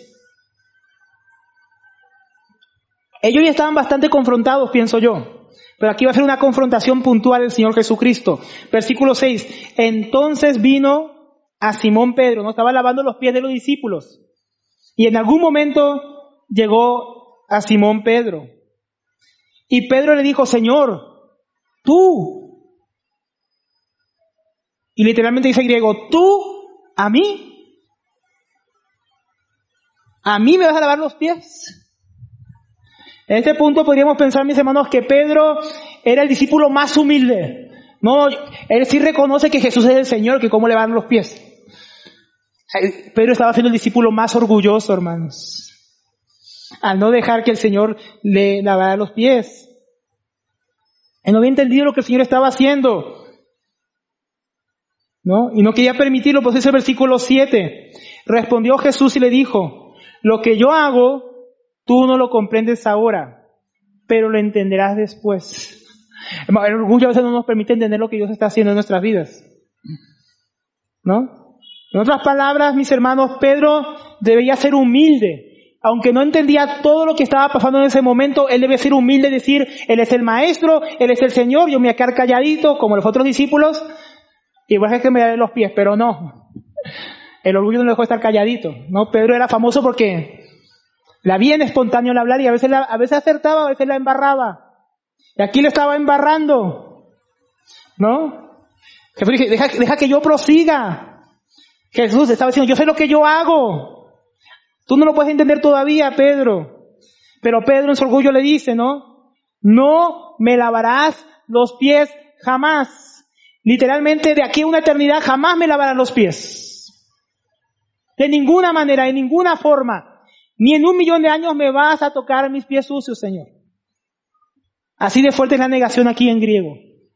Ellos ya estaban bastante confrontados, pienso yo. Pero aquí va a ser una confrontación puntual del Señor Jesucristo. Versículo seis. Entonces vino a Simón Pedro, ¿no? Estaba lavando los pies de los discípulos. Y en algún momento llegó a Simón Pedro. Y Pedro le dijo, Señor, tú. Y literalmente dice en griego, ¿tú a mí? ¿A mí me vas a lavar los pies? En este punto podríamos pensar, mis hermanos, que Pedro era el discípulo más humilde. No, Él sí reconoce que Jesús es el Señor, que cómo le van los pies. Pedro estaba siendo el discípulo más orgulloso, hermanos, al no dejar que el Señor le lavara los pies. Él no había entendido lo que el Señor estaba haciendo, ¿no? Y no quería permitirlo. Pues ese versículo siete. Respondió Jesús y le dijo: lo que yo hago, tú no lo comprendes ahora, pero lo entenderás después. El orgullo a veces no nos permite entender lo que Dios está haciendo en nuestras vidas, ¿no? En otras palabras, mis hermanos, Pedro debía ser humilde. Aunque no entendía todo lo que estaba pasando en ese momento, él debe ser humilde y decir: Él es el Maestro, Él es el Señor, yo me voy a quedar calladito como los otros discípulos y voy a dejar que me laven los pies. Pero no, el orgullo no le dejó estar calladito, ¿no? Pedro era famoso porque la bien espontáneo al hablar y a veces, la, a veces acertaba, a veces la embarraba. Y aquí le estaba embarrando, ¿no? Jesús dice: deja, deja que yo prosiga. Jesús estaba diciendo: yo sé lo que yo hago. Tú no lo puedes entender todavía, Pedro. Pero Pedro en su orgullo le dice, ¿no? No me lavarás los pies jamás. Literalmente, de aquí a una eternidad jamás me lavarás los pies. De ninguna manera, de ninguna forma. Ni en un millón de años me vas a tocar mis pies sucios, Señor. Así de fuerte es la negación aquí en griego.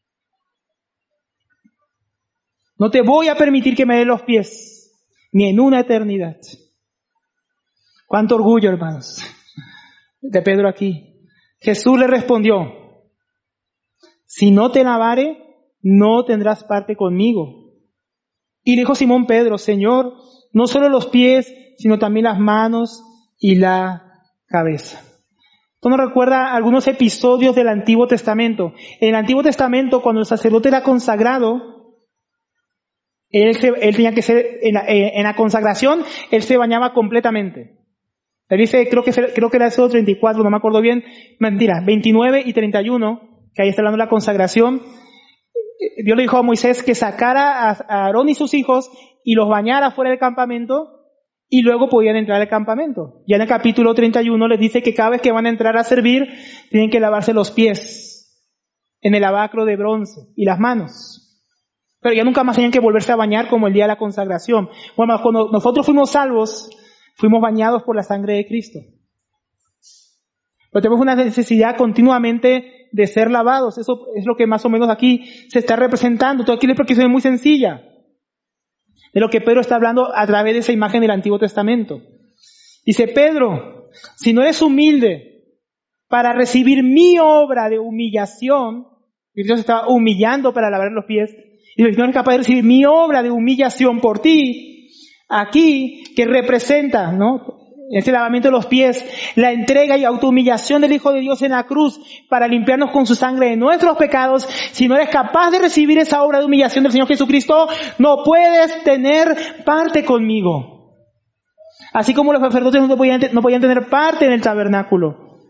No te voy a permitir que me dé los pies, ni en una eternidad. Cuánto orgullo, hermanos, de Pedro aquí. Jesús le respondió: si no te lavare, no tendrás parte conmigo. Y le dijo Simón Pedro: Señor, no solo los pies, sino también las manos y la cabeza. Esto nos recuerda algunos episodios del Antiguo Testamento. En el Antiguo Testamento, cuando el sacerdote era consagrado, Él, él tenía que ser, en la, en la consagración, él se bañaba completamente. Él dice, creo que, creo que era Éxodo treinta y cuatro, no me acuerdo bien, mentira, veintinueve y treinta y uno, que ahí está hablando de la consagración. Dios le dijo a Moisés que sacara a Aarón y sus hijos y los bañara fuera del campamento y luego podían entrar al campamento. Ya en el capítulo treinta y uno les dice que cada vez que van a entrar a servir, tienen que lavarse los pies en el lavacro de bronce y las manos. Pero ya nunca más tenían que volverse a bañar como el día de la consagración. Bueno, cuando nosotros fuimos salvos, fuimos bañados por la sangre de Cristo. Pero tenemos una necesidad continuamente de ser lavados. Eso es lo que más o menos aquí se está representando. Todo aquí la explicación es muy sencilla de lo que Pedro está hablando a través de esa imagen del Antiguo Testamento. Dice: Pedro, si no eres humilde para recibir mi obra de humillación, y Dios estaba humillando para lavar los pies, y si no eres capaz de recibir mi obra de humillación por ti, aquí, que representa, ¿no?, ese lavamiento de los pies, la entrega y autohumillación del Hijo de Dios en la cruz para limpiarnos con su sangre de nuestros pecados. Si no eres capaz de recibir esa obra de humillación del Señor Jesucristo, no puedes tener parte conmigo. Así como los sacerdotes no podían, no podían tener parte en el tabernáculo.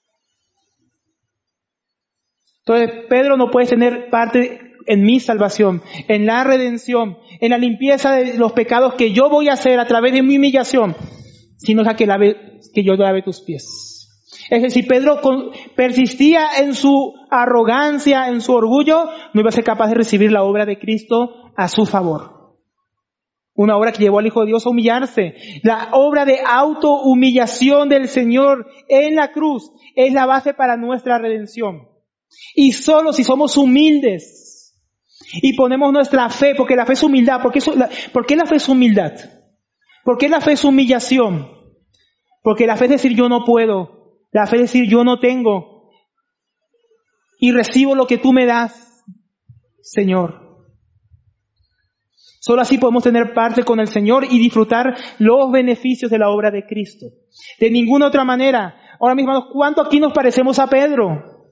Entonces, Pedro, no puedes tener parte en mi salvación, en la redención, en la limpieza de los pecados que yo voy a hacer a través de mi humillación, sino que, lave, que yo lave tus pies. Es decir, Pedro con, persistía en su arrogancia, en su orgullo, no iba a ser capaz de recibir la obra de Cristo a su favor. Una obra que llevó al Hijo de Dios a humillarse. La obra de autohumillación del Señor en la cruz es la base para nuestra redención. Y solo si somos humildes y ponemos nuestra fe, porque la fe es humildad. ¿Por qué, ¿por qué la fe es humildad? ¿Por qué la fe es humillación? Porque la fe es decir yo no puedo, la fe es decir yo no tengo y recibo lo que tú me das, Señor. Solo así podemos tener parte con el Señor y disfrutar los beneficios de la obra de Cristo. De ninguna otra manera. Ahora mismo, ¿cuánto aquí nos parecemos a Pedro?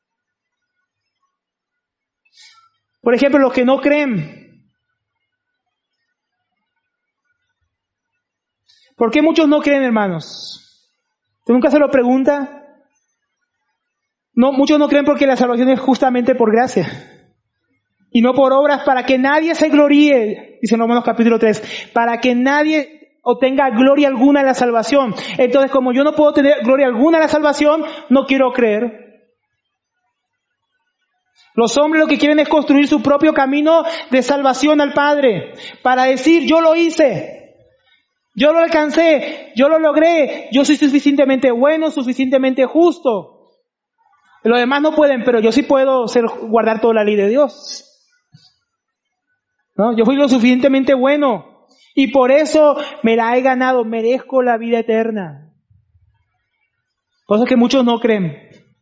Por ejemplo, los que no creen. ¿Por qué muchos no creen, hermanos? ¿Usted nunca se lo pregunta? No, muchos no creen porque la salvación es justamente por gracia. Y no por obras, para que nadie se gloríe, dice en Romanos capítulo tres, para que nadie obtenga gloria alguna en la salvación. Entonces, como yo no puedo tener gloria alguna en la salvación, no quiero creer. Los hombres lo que quieren es construir su propio camino de salvación al Padre, para decir, yo lo hice, yo lo alcancé, yo lo logré, yo soy suficientemente bueno, suficientemente justo. Los demás no pueden, pero yo sí puedo ser, guardar toda la ley de Dios. ¿No? Yo fui lo suficientemente bueno y por eso me la he ganado, merezco la vida eterna. Cosas que muchos no creen.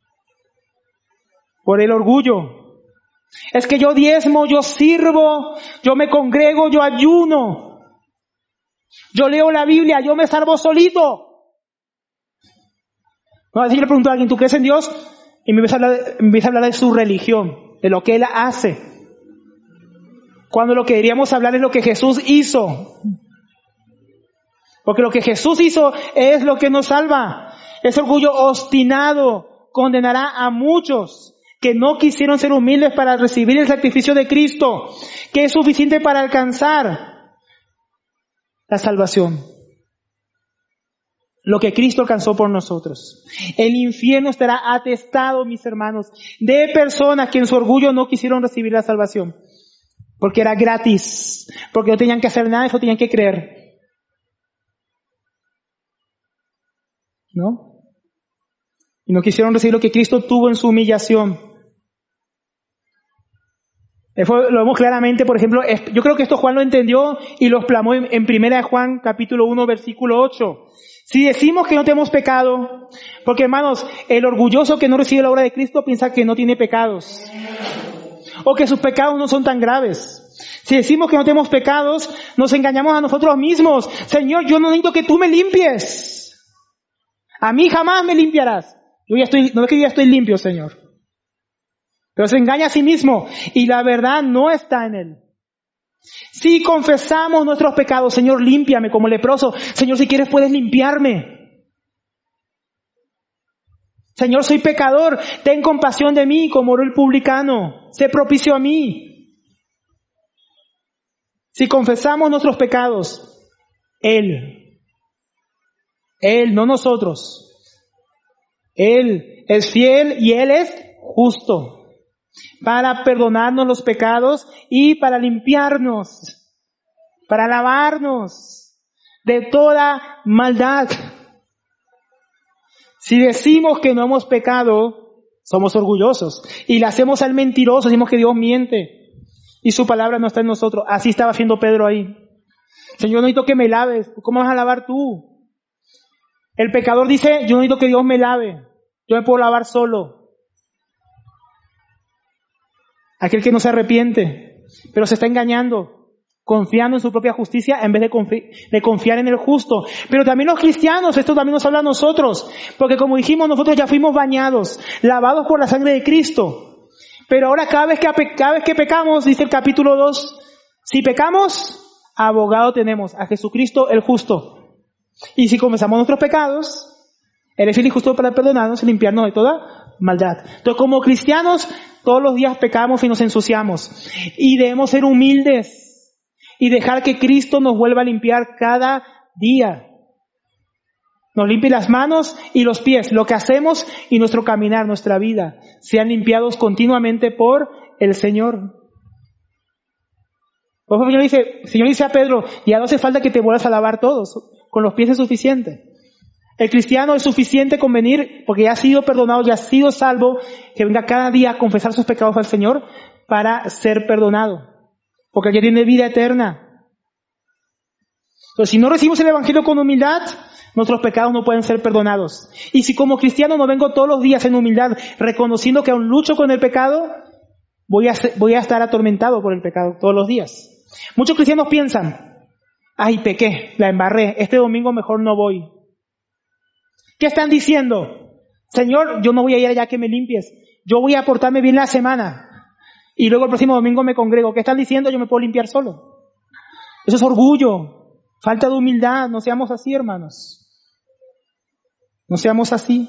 Por el orgullo. Es que yo diezmo, yo sirvo, yo me congrego, yo ayuno. Yo leo la Biblia, yo me salvo solito. No, así yo le pregunto a alguien, ¿tú crees en Dios? Y me empieza a hablar, me empieza a hablar de su religión, de lo que Él hace. Cuando lo que deberíamos hablar es lo que Jesús hizo. Porque lo que Jesús hizo es lo que nos salva. Ese orgullo obstinado condenará a muchos que no quisieron ser humildes para recibir el sacrificio de Cristo, que es suficiente para alcanzar la salvación. Lo que Cristo alcanzó por nosotros. El infierno estará atestado, mis hermanos, de personas que en su orgullo no quisieron recibir la salvación. Porque era gratis, porque no tenían que hacer nada, eso tenían que creer. ¿No? Y no quisieron recibir lo que Cristo tuvo en su humillación. Lo vemos claramente, por ejemplo, yo creo que esto Juan lo entendió y lo exclamó en, en Primera de Juan, capítulo uno, versículo ocho. Si decimos que no tenemos pecado, porque hermanos, el orgulloso que no recibe la obra de Cristo piensa que no tiene pecados, o que sus pecados no son tan graves. Si decimos que no tenemos pecados, nos engañamos a nosotros mismos. Señor, yo no necesito que tú me limpies. A mí jamás me limpiarás. Yo ya estoy, no es que yo ya estoy limpio, Señor. Pero se engaña a sí mismo y la verdad no está en él. Si confesamos nuestros pecados, Señor, límpiame como leproso. Señor, si quieres puedes limpiarme. Señor, soy pecador, ten compasión de mí como oró el publicano. Sé propicio a mí. Si confesamos nuestros pecados, Él, Él, no nosotros. Él es fiel y Él es justo para perdonarnos los pecados y para limpiarnos, para lavarnos de toda maldad. Si decimos que no hemos pecado, somos orgullosos y le hacemos al mentiroso, decimos que Dios miente y su palabra no está en nosotros. Así estaba haciendo Pedro ahí. Señor, no necesito que me laves. ¿Cómo vas a lavar tú? El pecador dice, yo no necesito que Dios me lave. Yo me puedo lavar solo. Aquel que no se arrepiente, pero se está engañando, confiando en su propia justicia en vez de, confi- de confiar en el justo. Pero también los cristianos, esto también nos habla a nosotros, porque como dijimos, nosotros ya fuimos bañados, lavados por la sangre de Cristo. Pero ahora cada vez que, cada vez que pecamos, dice el capítulo dos, si pecamos, abogado tenemos a Jesucristo el justo. Y si confesamos nuestros pecados, Él es fiel y justo para perdonarnos y limpiarnos de toda maldad. Entonces, como cristianos, todos los días pecamos y nos ensuciamos. Y debemos ser humildes y dejar que Cristo nos vuelva a limpiar cada día. Nos limpie las manos y los pies, lo que hacemos y nuestro caminar, nuestra vida, sean limpiados continuamente por el Señor. Por eso el Señor dice, el Señor dice a Pedro, ya no hace falta que te vuelvas a lavar todos, con los pies es suficiente. El cristiano es suficiente con venir, porque ya ha sido perdonado, ya ha sido salvo, que venga cada día a confesar sus pecados al Señor para ser perdonado. Porque ya tiene vida eterna. Entonces, si no recibimos el Evangelio con humildad, nuestros pecados no pueden ser perdonados. Y si como cristiano no vengo todos los días en humildad, reconociendo que aún lucho con el pecado, voy a, ser, voy a estar atormentado por el pecado todos los días. Muchos cristianos piensan, ay, pequé, la embarré, este domingo mejor no voy. ¿Qué están diciendo? Señor, yo no voy a ir allá que me limpies. Yo voy a portarme bien la semana. Y luego el próximo domingo me congrego. ¿Qué están diciendo? Yo me puedo limpiar solo. Eso es orgullo. Falta de humildad. No seamos así, hermanos. No seamos así.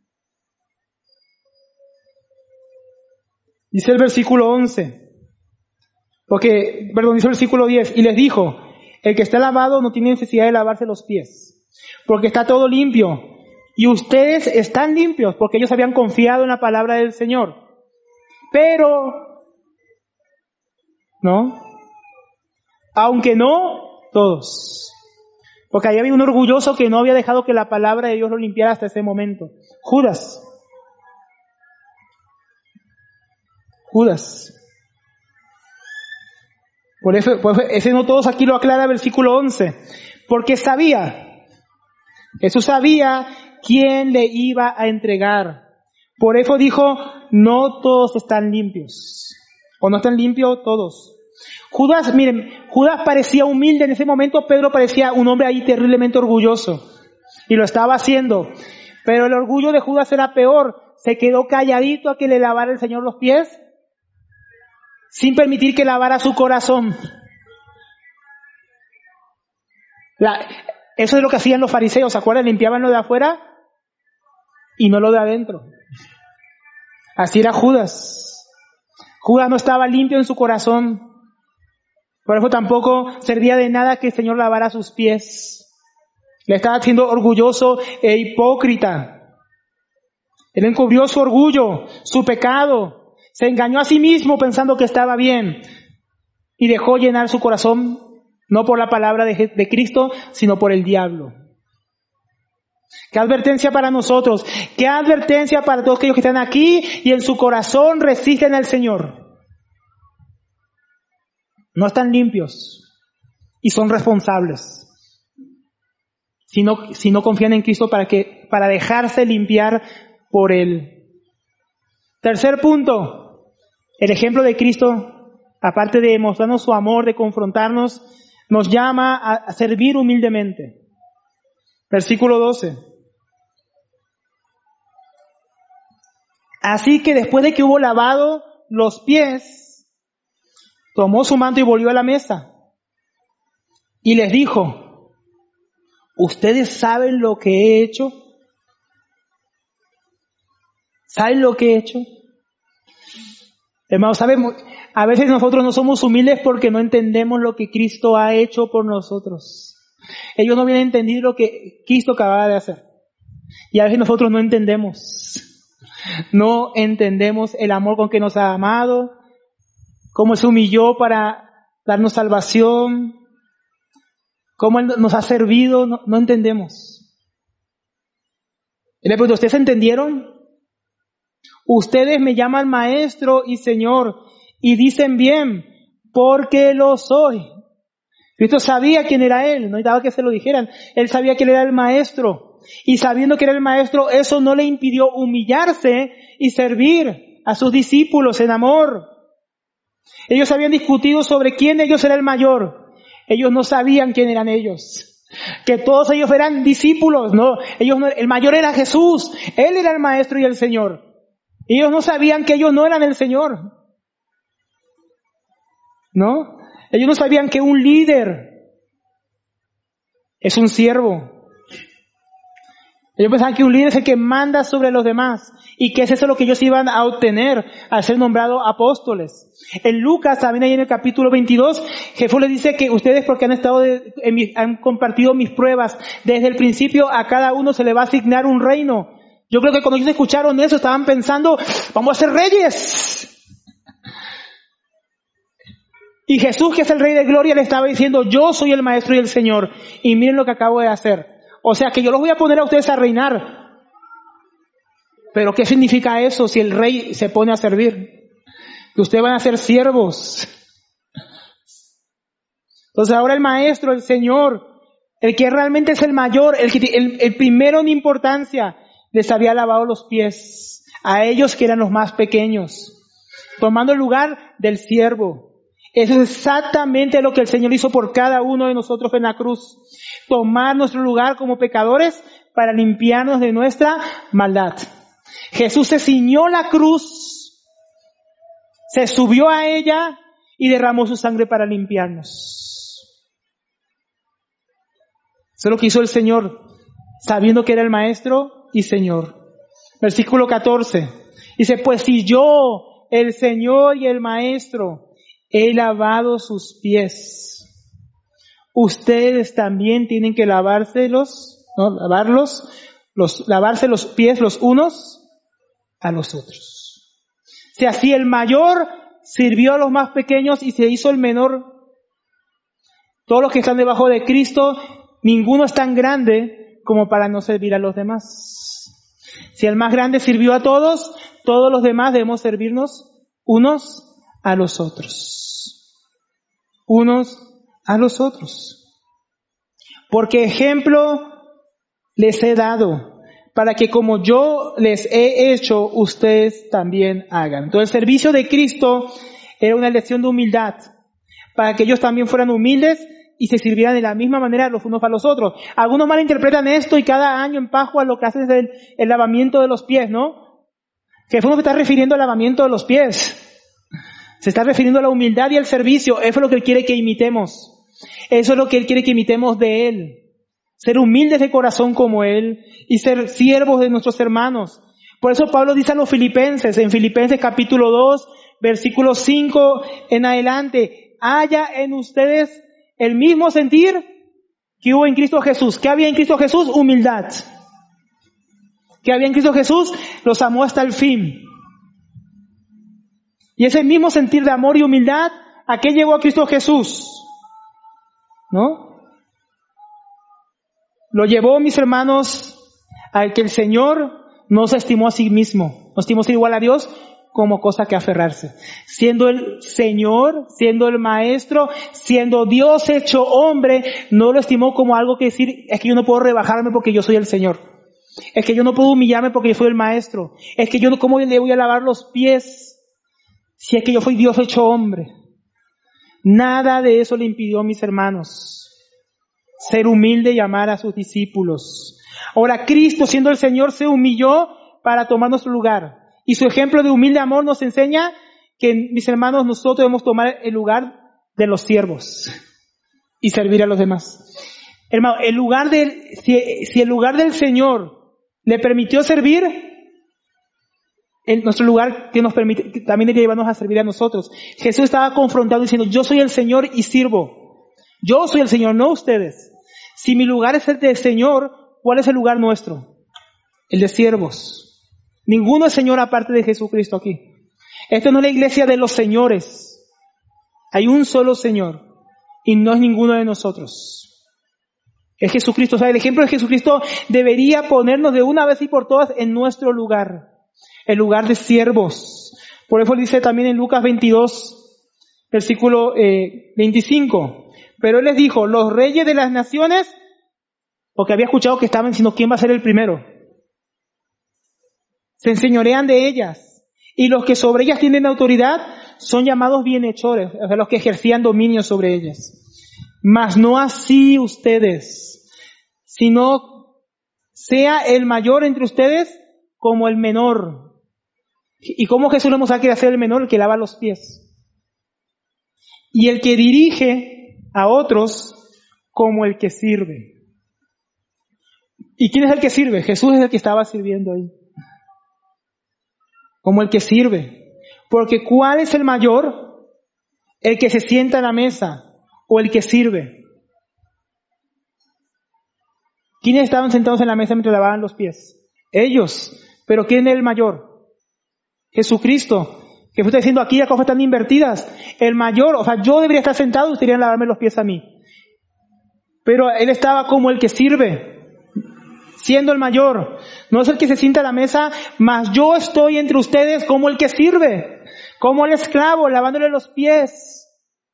Dice el versículo once. Porque, perdón, dice el versículo diez. Y les dijo, el que está lavado no tiene necesidad de lavarse los pies, porque está todo limpio. Y ustedes están limpios porque ellos habían confiado en la palabra del Señor. pero, ¿no? Aunque no todos. Porque ahí había un orgulloso que no había dejado que la palabra de Dios lo limpiara hasta ese momento. Judas. Judas. Por eso, por eso ese no todos aquí lo aclara el versículo once. Porque sabía, Jesús sabía quién le iba a entregar. Por eso dijo, no todos están limpios. ¿O no están limpios todos? Judas, miren, Judas parecía humilde en ese momento, Pedro parecía un hombre ahí terriblemente orgulloso. Y lo estaba haciendo. Pero el orgullo de Judas era peor. Se quedó calladito a que le lavara el Señor los pies, sin permitir que lavara su corazón. La, eso es lo que hacían los fariseos, ¿se acuerdan? Limpiaban lo de afuera y no lo de adentro. Así era Judas. Judas no estaba limpio en su corazón. Por eso tampoco servía de nada que el Señor lavara sus pies. Le estaba haciendo orgulloso e hipócrita. Él encubrió su orgullo, su pecado. Se engañó a sí mismo pensando que estaba bien. Y dejó llenar su corazón, no por la palabra de, de Cristo, sino por el diablo. Qué advertencia para nosotros. Qué advertencia para todos aquellos que están aquí y en su corazón resisten al Señor. No están limpios y son responsables. Si no, si no confían en Cristo para que, para dejarse limpiar por Él. Tercer punto. El ejemplo de Cristo, aparte de mostrarnos su amor, de confrontarnos, nos llama a servir humildemente. Versículo doce. Así que después de que hubo lavado los pies, tomó su manto y volvió a la mesa. Y les dijo, ¿ustedes saben lo que he hecho? ¿Saben lo que he hecho? Hermanos, sabemos, a veces nosotros no somos humildes porque no entendemos lo que Cristo ha hecho por nosotros. Ellos no habían entendido lo que Cristo acababa de hacer. Y a veces nosotros no entendemos. No entendemos el amor con que nos ha amado, cómo se humilló para darnos salvación, cómo Él nos ha servido, no, no entendemos. Y le pregunto, ¿ustedes entendieron? Ustedes me llaman maestro y señor y dicen bien, porque lo soy. Cristo sabía quién era Él, no necesitaba que se lo dijeran. Él sabía que Él era el maestro. Y sabiendo que era el maestro, eso no le impidió humillarse y servir a sus discípulos en amor. Ellos habían discutido sobre quién de ellos era el mayor. Ellos no sabían quién eran ellos. Que todos ellos eran discípulos, no. Ellos no, el mayor era Jesús. Él era el maestro y el Señor. Ellos no sabían que ellos no eran el Señor. ¿No? Ellos no sabían que un líder es un siervo. Ellos pensaban que un líder es el que manda sobre los demás y que es eso lo que ellos iban a obtener al ser nombrados apóstoles. En Lucas, también ahí en el capítulo veintidós, Jesús les dice que ustedes, porque han estado de, en mi, han compartido mis pruebas desde el principio, a cada uno se le va a asignar un reino. Yo creo que cuando ellos escucharon eso estaban pensando, vamos a ser reyes. Y Jesús, que es el Rey de Gloria, le estaba diciendo, yo soy el Maestro y el Señor. Y miren lo que acabo de hacer. O sea que yo los voy a poner a ustedes a reinar. Pero ¿qué significa eso si el rey se pone a servir? Que ustedes van a ser siervos. Entonces ahora el maestro, el Señor, el que realmente es el mayor, el, que, el, el primero en importancia, les había lavado los pies a ellos que eran los más pequeños, tomando el lugar del siervo. Eso es exactamente lo que el Señor hizo por cada uno de nosotros en la cruz. Tomar nuestro lugar como pecadores para limpiarnos de nuestra maldad. Jesús se ciñó la cruz, se subió a ella y derramó su sangre para limpiarnos. Eso es lo que hizo el Señor, sabiendo que era el Maestro y Señor. Versículo catorce. Dice, pues si yo, el Señor y el Maestro, he lavado sus pies, ustedes también tienen que lavárselos, ¿no? Lavarlos, los, lavarse los pies los unos a los otros. Si así el mayor sirvió a los más pequeños y se hizo el menor, todos los que están debajo de Cristo, ninguno es tan grande como para no servir a los demás. Si el más grande sirvió a todos, todos los demás debemos servirnos unos a los otros. Unos a los otros. Porque ejemplo les he dado, para que como yo les he hecho, ustedes también hagan. Entonces el servicio de Cristo era una lección de humildad, para que ellos también fueran humildes y se sirvieran de la misma manera los unos para los otros. Algunos malinterpretan esto y cada año en Pascua lo que hacen es el, el lavamiento de los pies, ¿no? Jesús no se está refiriendo al lavamiento de los pies. Se está refiriendo a la humildad y al servicio. Eso es lo que Él quiere que imitemos. Eso es lo que Él quiere que imitemos de Él. Ser humildes de corazón como Él y ser siervos de nuestros hermanos. Por eso Pablo dice a los filipenses, en Filipenses capítulo dos, versículo cinco en adelante, haya en ustedes el mismo sentir que hubo en Cristo Jesús. ¿Qué había en Cristo Jesús? Humildad. ¿Qué había en Cristo Jesús? Los amó hasta el fin. Y ese mismo sentir de amor y humildad, ¿a qué llegó a Cristo Jesús? ¿No? Lo llevó, mis hermanos, al que el Señor no se estimó a sí mismo, no estimó ser igual a Dios como cosa que aferrarse. Siendo el Señor, siendo el Maestro, siendo Dios hecho hombre, no lo estimó como algo que decir, es que yo no puedo rebajarme porque yo soy el Señor. Es que yo no puedo humillarme porque yo soy el Maestro. Es que yo no, ¿cómo le voy a lavar los pies si es que yo soy Dios hecho hombre? Nada de eso le impidió a mis hermanos ser humilde y amar a sus discípulos. Ahora Cristo, siendo el Señor, se humilló para tomar nuestro lugar. Y su ejemplo de humilde amor nos enseña que, mis hermanos, nosotros debemos tomar el lugar de los siervos y servir a los demás. Hermano, el lugar del, si, si el lugar del Señor le permitió servir, en nuestro lugar que nos permite, que también debe llevarnos a servir a nosotros. Jesús estaba confrontado diciendo, yo soy el Señor y sirvo. Yo soy el Señor, no ustedes. Si mi lugar es el del Señor, ¿cuál es el lugar nuestro? El de siervos. Ninguno es Señor aparte de Jesucristo aquí. Esto no es la iglesia de los señores. Hay un solo Señor y no es ninguno de nosotros. Es Jesucristo. O sea, el ejemplo de Jesucristo debería ponernos de una vez y por todas en nuestro lugar. El lugar de siervos. Por eso dice también en Lucas veintidós, versículo eh, veinticinco. Pero Él les dijo, los reyes de las naciones, porque había escuchado que estaban diciendo quién va a ser el primero, se enseñorean de ellas. Y los que sobre ellas tienen autoridad son llamados bienhechores, o sea, los que ejercían dominio sobre ellas. Mas no así ustedes, sino sea el mayor entre ustedes como el menor. ¿Y cómo Jesús nos ha querido hacer el menor? El que lava los pies. Y el que dirige a otros como el que sirve. ¿Y quién es el que sirve? Jesús es el que estaba sirviendo ahí. Como el que sirve. Porque ¿cuál es el mayor? ¿El que se sienta a la mesa o el que sirve? ¿Quiénes estaban sentados en la mesa mientras lavaban los pies? Ellos. ¿Pero quién es el mayor? Jesucristo. Que usted está diciendo aquí las cosas están invertidas. El mayor, o sea, yo debería estar sentado y ustedes deberían lavarme los pies a mí. Pero Él estaba como el que sirve, siendo el mayor. No es el que se sienta a la mesa, mas yo estoy entre ustedes como el que sirve, como el esclavo, lavándole los pies.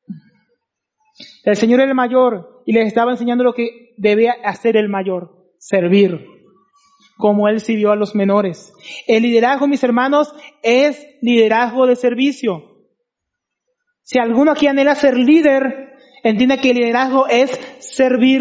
El Señor era el mayor y les estaba enseñando lo que debía hacer el mayor, servir, como Él sirvió a los menores. El liderazgo, mis hermanos, es liderazgo de servicio. Si alguno aquí anhela ser líder, entienda que el liderazgo es servir.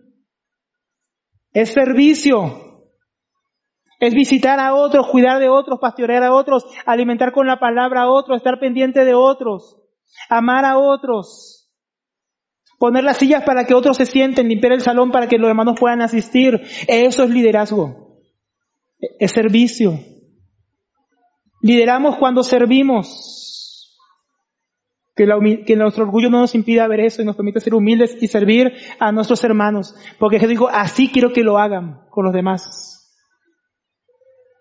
Es servicio. Es visitar a otros, cuidar de otros, pastorear a otros, alimentar con la palabra a otros, estar pendiente de otros, amar a otros, poner las sillas para que otros se sienten, limpiar el salón para que los hermanos puedan asistir. Eso es liderazgo. Es servicio. Lideramos cuando servimos. Que, la, que nuestro orgullo no nos impida ver eso y nos permite ser humildes y servir a nuestros hermanos. Porque Jesús dijo, así quiero que lo hagan con los demás.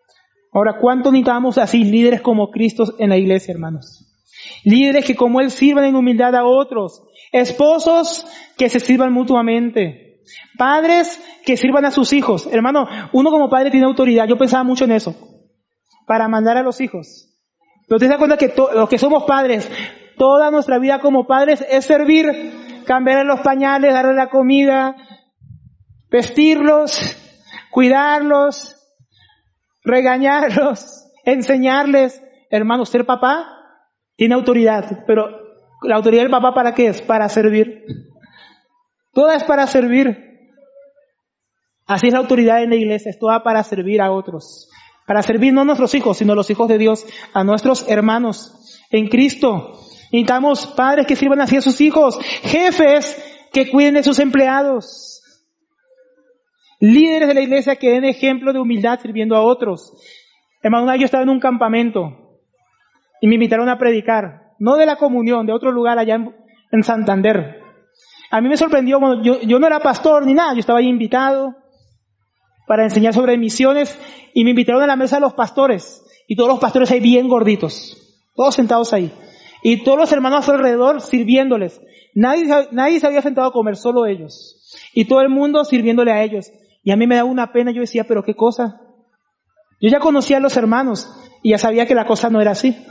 Ahora, ¿cuánto necesitamos así líderes como Cristo en la iglesia, hermanos? Líderes que como Él sirvan en humildad a otros. Esposos que se sirvan mutuamente. Padres que sirvan a sus hijos. Hermano, uno como padre tiene autoridad. Yo pensaba mucho en eso. Para mandar a los hijos. Pero te das cuenta que to- los que somos padres, toda nuestra vida como padres es servir, cambiar los pañales, darle la comida, vestirlos, cuidarlos, regañarlos, enseñarles. Hermano, ser papá tiene autoridad, pero la autoridad del papá ¿para qué es? Para servir. Toda es para servir. Así es la autoridad en la iglesia, es toda para servir a otros. Para servir no a nuestros hijos, sino a los hijos de Dios, a nuestros hermanos en Cristo. Necesitamos padres que sirvan así a sus hijos, jefes que cuiden de sus empleados, líderes de la iglesia que den ejemplo de humildad sirviendo a otros. Hermano, una vez yo estaba en un campamento y me invitaron a predicar, no de la comunión, de otro lugar allá en, en Santander. A mí me sorprendió, bueno, yo, yo no era pastor ni nada, yo estaba ahí invitado para enseñar sobre misiones y me invitaron a la mesa de los pastores y todos los pastores ahí bien gorditos, todos sentados ahí y todos los hermanos alrededor sirviéndoles. Nadie, nadie se había sentado a comer, solo ellos y todo el mundo sirviéndole a ellos. Y a mí me daba una pena, yo decía, pero qué cosa. Yo ya conocía a los hermanos y ya sabía que la cosa no era así.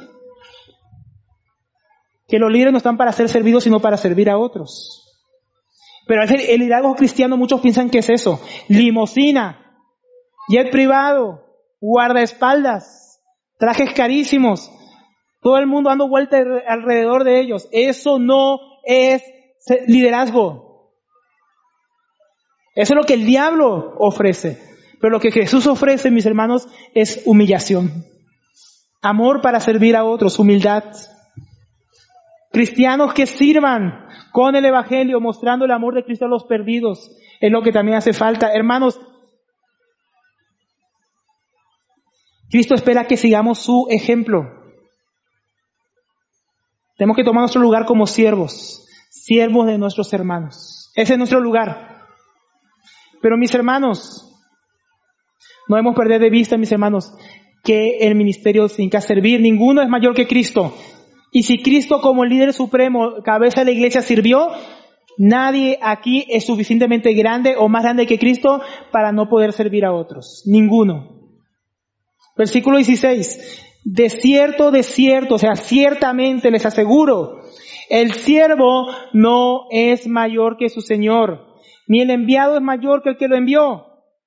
Que los líderes no están para ser servidos, sino para servir a otros. Pero el, el liderazgo cristiano, muchos piensan que es eso. Limosina, jet privado, guardaespaldas, trajes carísimos, todo el mundo dando vueltas alrededor de ellos. Eso no es liderazgo. Eso es lo que el diablo ofrece. Pero lo que Jesús ofrece, mis hermanos, es humillación. Amor para servir a otros, humildad. Cristianos que sirvan con el Evangelio, mostrando el amor de Cristo a los perdidos, es lo que también hace falta. Hermanos, Cristo espera que sigamos su ejemplo. Tenemos que tomar nuestro lugar como siervos, siervos de nuestros hermanos. Ese es nuestro lugar. Pero mis hermanos, no debemos perder de vista, mis hermanos, que el ministerio sin que servir, ninguno es mayor que Cristo. Y si Cristo como líder supremo, cabeza de la iglesia, sirvió, nadie aquí es suficientemente grande o más grande que Cristo para no poder servir a otros. Ninguno. Versículo dieciséis. De cierto, de cierto, o sea, ciertamente les aseguro, el siervo no es mayor que su Señor, ni el enviado es mayor que el que lo envió.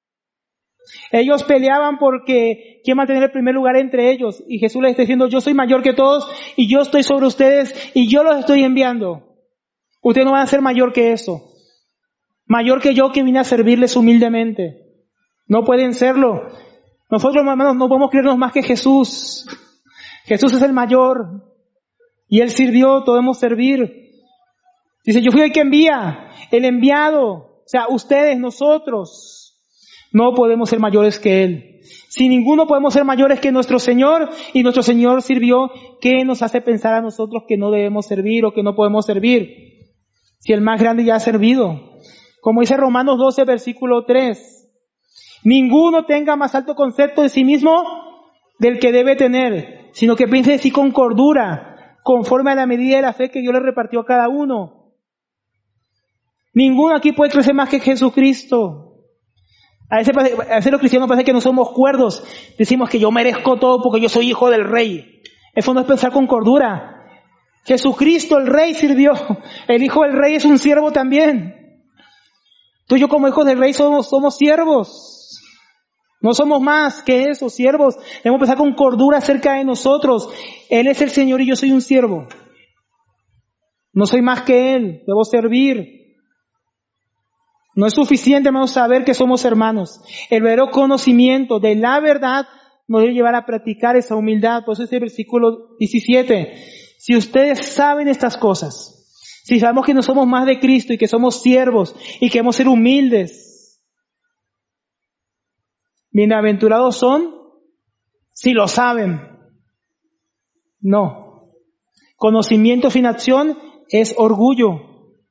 Ellos peleaban porque quieren mantener el primer lugar entre ellos. Y Jesús les está diciendo, yo soy mayor que todos y yo estoy sobre ustedes y yo los estoy enviando. Ustedes no van a ser mayor que eso. Mayor que yo que vine a servirles humildemente. No pueden serlo. Nosotros, hermanos, no podemos creernos más que Jesús. Jesús es el mayor. Y Él sirvió, podemos servir. Dice, yo fui el que envía, el enviado. O sea, ustedes, nosotros. No podemos ser mayores que Él. Si ninguno podemos ser mayores que nuestro Señor, y nuestro Señor sirvió, ¿qué nos hace pensar a nosotros que no debemos servir o que no podemos servir? Si el más grande ya ha servido. Como dice Romanos doce, versículo tres. Ninguno tenga más alto concepto de sí mismo del que debe tener, sino que piense de sí con cordura, conforme a la medida de la fe que Dios le repartió a cada uno. Ninguno aquí puede crecer más que Jesucristo. A veces, a veces los cristianos parece que no somos cuerdos. Decimos que yo merezco todo porque yo soy hijo del rey. Eso no es pensar con cordura. Jesucristo, el rey, sirvió. El hijo del rey es un siervo también. Tú y yo como hijos del rey somos, somos siervos. No somos más que eso, siervos. Debemos pensar con cordura acerca de nosotros. Él es el Señor y yo soy un siervo. No soy más que Él. Debo servir. No es suficiente, hermanos, saber que somos hermanos. El verdadero conocimiento de la verdad nos debe llevar a practicar esa humildad. Por eso es el versículo diecisiete. Si ustedes saben estas cosas, si sabemos que no somos más de Cristo y que somos siervos y que debemos ser humildes, bienaventurados son si lo saben. No. Conocimiento sin acción es orgullo.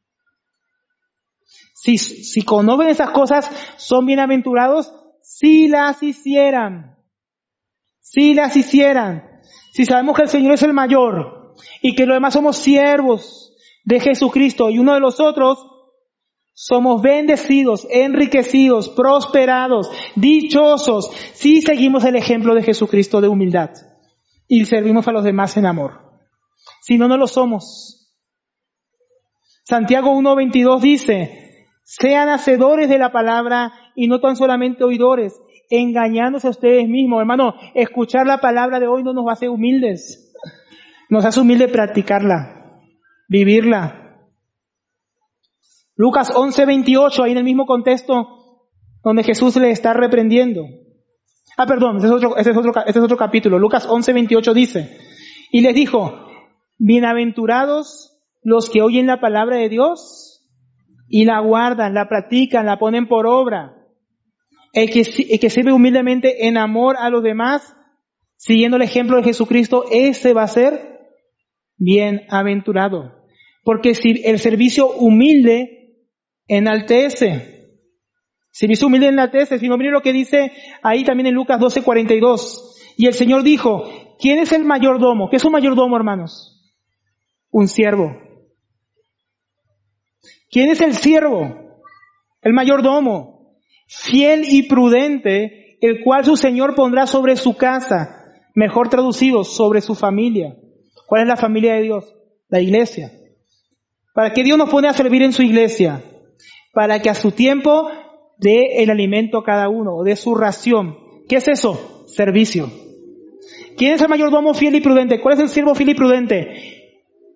Si, si conocen esas cosas, son bienaventurados si las hicieran. si las hicieran, si sabemos que el Señor es el mayor y que los demás somos siervos de Jesucristo y uno de los otros, somos bendecidos, enriquecidos, prosperados, dichosos, si seguimos el ejemplo de Jesucristo de humildad y servimos a los demás en amor. Si no, no lo somos. Santiago uno veintidós dice, sean hacedores de la palabra y no tan solamente oidores, engañándose a ustedes mismos. Hermano, escuchar la palabra de hoy no nos hace humildes. Nos hace humildes practicarla, vivirla. Lucas once veintiocho, ahí en el mismo contexto donde Jesús le está reprendiendo. Ah, perdón, ese es otro, ese es otro, ese es otro capítulo. Lucas once veintiocho dice, y les dijo, bienaventurados los que oyen la palabra de Dios y la guardan, la practican, la ponen por obra. El que, el que sirve humildemente en amor a los demás, siguiendo el ejemplo de Jesucristo, ese va a ser bienaventurado. Porque si el servicio humilde enaltece. Servicio humilde enaltece. Si no, mire lo que dice ahí también en Lucas doce cuarenta y dos. Y el Señor dijo, ¿quién es el mayordomo? ¿Qué es un mayordomo, hermanos? Un siervo. ¿Quién es el siervo? El mayordomo. Fiel y prudente, el cual su Señor pondrá sobre su casa. Mejor traducido, sobre su familia. ¿Cuál es la familia de Dios? La iglesia. ¿Para qué Dios nos pone a servir en su iglesia? Para que a su tiempo dé el alimento a cada uno, dé su ración. ¿Qué es eso? Servicio. ¿Quién es el mayordomo fiel y prudente? ¿Cuál es el siervo fiel y prudente?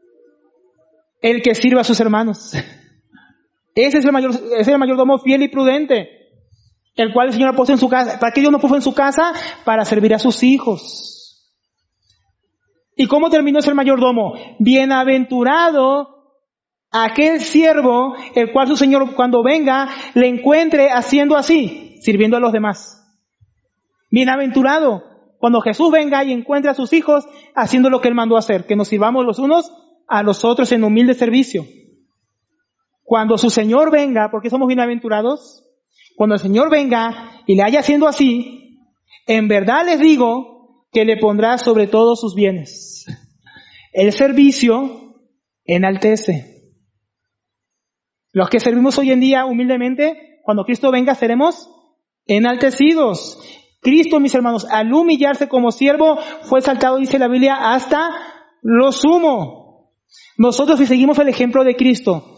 El que sirve a sus hermanos. Ese es el mayor, ese es el mayordomo fiel y prudente, el cual el Señor ha puesto en su casa. ¿Para qué Dios nos puso en su casa? Para servir a sus hijos. ¿Y cómo terminó ese mayordomo? Bienaventurado aquel siervo, el cual su Señor cuando venga le encuentre haciendo así, sirviendo a los demás. Bienaventurado cuando Jesús venga y encuentre a sus hijos haciendo lo que Él mandó hacer, que nos sirvamos los unos a los otros en humilde servicio. Cuando su Señor venga, ¿por qué somos bienaventurados? Cuando el Señor venga y le haya haciendo así, en verdad les digo que le pondrá sobre todos sus bienes. El servicio enaltece. Los que servimos hoy en día humildemente, cuando Cristo venga seremos enaltecidos. Cristo, mis hermanos, al humillarse como siervo, fue exaltado, dice la Biblia, hasta lo sumo. Nosotros, si seguimos el ejemplo de Cristo,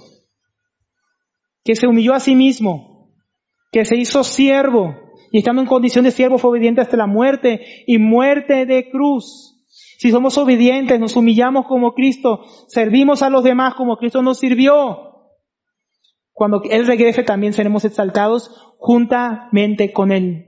que se humilló a sí mismo, que se hizo siervo, y estando en condición de siervo fue obediente hasta la muerte, y muerte de cruz. Si somos obedientes, nos humillamos como Cristo, servimos a los demás como Cristo nos sirvió, cuando Él regrese también seremos exaltados juntamente con Él.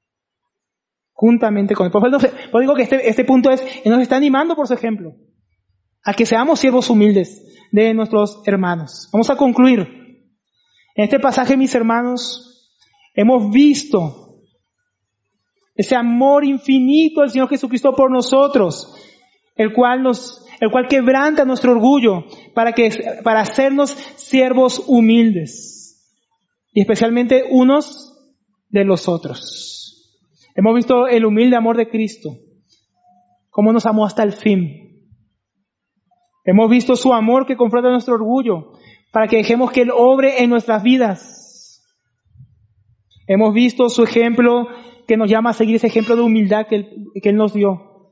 Juntamente con Él. Por eso, por eso digo que este, este punto es, Él nos está animando por su ejemplo, a que seamos siervos humildes de nuestros hermanos. Vamos a concluir. En este pasaje, mis hermanos, hemos visto ese amor infinito del Señor Jesucristo por nosotros, el cual nos, el cual quebranta nuestro orgullo para que, para hacernos siervos humildes, y especialmente unos de los otros. Hemos visto el humilde amor de Cristo, cómo nos amó hasta el fin. Hemos visto su amor que confronta nuestro orgullo, para que dejemos que Él obre en nuestras vidas. Hemos visto su ejemplo que nos llama a seguir ese ejemplo de humildad que Él, que Él nos dio.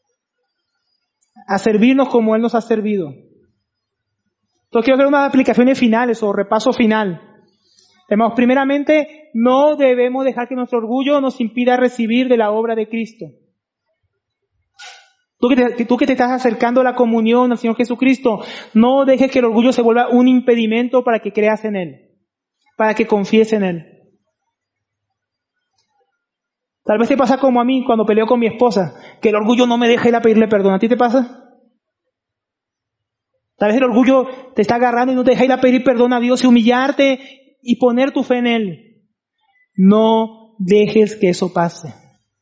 A servirnos como Él nos ha servido. Entonces quiero hacer unas aplicaciones finales o repaso final. Hermanos, primeramente, no debemos dejar que nuestro orgullo nos impida recibir de la obra de Cristo. Tú que, te, tú que te estás acercando a la comunión al Señor Jesucristo, no dejes que el orgullo se vuelva un impedimento para que creas en Él, para que confíes en Él. Tal vez te pasa como a mí cuando peleo con mi esposa, que el orgullo no me deja ir a pedirle perdón. ¿A ti te pasa? Tal vez el orgullo te está agarrando y no te deja ir a pedir perdón a Dios y humillarte y poner tu fe en Él. No dejes que eso pase.